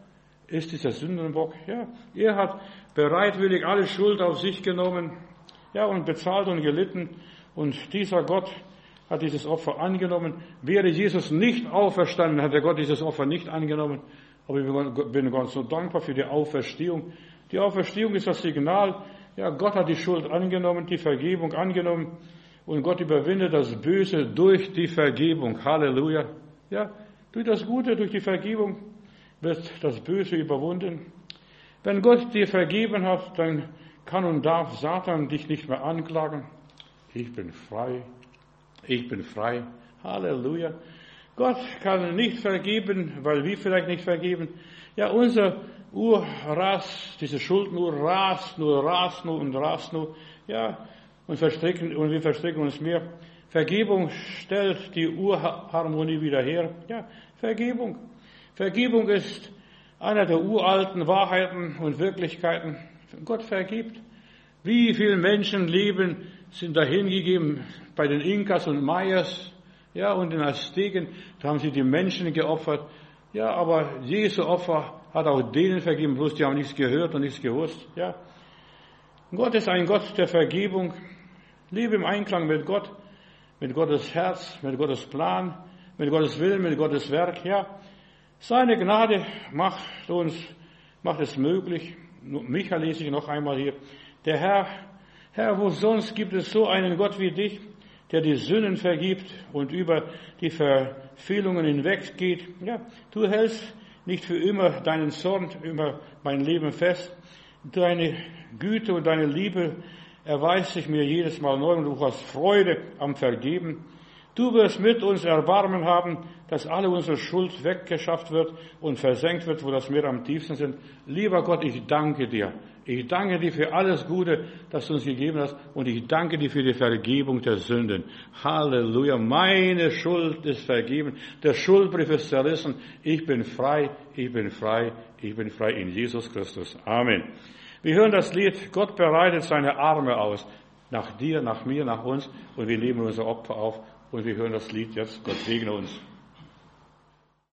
ist dieser Sündenbock. Ja, er hat bereitwillig alle Schuld auf sich genommen, ja, und bezahlt und gelitten. Und dieser Gott hat dieses Opfer angenommen. Wäre Jesus nicht auferstanden, hätte Gott dieses Opfer nicht angenommen. Aber ich bin ganz so dankbar für die Auferstehung. Die Auferstehung ist das Signal. Ja, Gott hat die Schuld angenommen, die Vergebung angenommen. Und Gott überwindet das Böse durch die Vergebung. Halleluja. Ja, durch das Gute, durch die Vergebung wird das Böse überwunden. Wenn Gott dir vergeben hat, dann kann und darf Satan dich nicht mehr anklagen. Ich bin frei. Ich bin frei. Halleluja. Gott kann nicht vergeben, weil wir vielleicht nicht vergeben. Ja, unser Uhr rast, diese Schuldenuhr rast nur, rast nur und rast nur. Ja, und, verstricken, und wir verstricken uns mehr. Vergebung stellt die Urharmonie wieder her. Ja, Vergebung. Vergebung ist einer der uralten Wahrheiten und Wirklichkeiten. Gott vergibt. Wie viele Menschenleben sind dahingegeben bei den Inkas und Mayas, ja, und den Azteken, da haben sie die Menschen geopfert. Ja, aber Jesu Opfer hat auch denen vergeben, bloß die haben nichts gehört und nichts gewusst, ja. Gott ist ein Gott der Vergebung. Lebe im Einklang mit Gott, mit Gottes Herz, mit Gottes Plan, mit Gottes Willen, mit Gottes Werk, ja. Seine Gnade macht uns, macht es möglich. Micha lese ich noch einmal hier. Der Herr, Herr, wo sonst gibt es so einen Gott wie dich, der die Sünden vergibt und über die Verfehlungen hinweggeht. Ja, du hältst nicht für immer deinen Zorn über mein Leben fest. Deine Güte und deine Liebe erweist sich mir jedes Mal neu und du hast Freude am Vergeben. Du wirst mit uns Erbarmen haben, dass alle unsere Schuld weggeschafft wird und versenkt wird, wo das Meer am tiefsten sind. Lieber Gott, ich danke dir. Ich danke dir für alles Gute, das du uns gegeben hast. Und ich danke dir für die Vergebung der Sünden. Halleluja. Meine Schuld ist vergeben. Der Schuldbrief ist zerrissen. Ich bin frei. Ich bin frei. Ich bin frei in Jesus Christus. Amen. Wir hören das Lied, Gott bereitet seine Arme aus. Nach dir, nach mir, nach uns. Und wir nehmen unser Opfer auf. Und wir hören das Lied jetzt. Gott segne uns.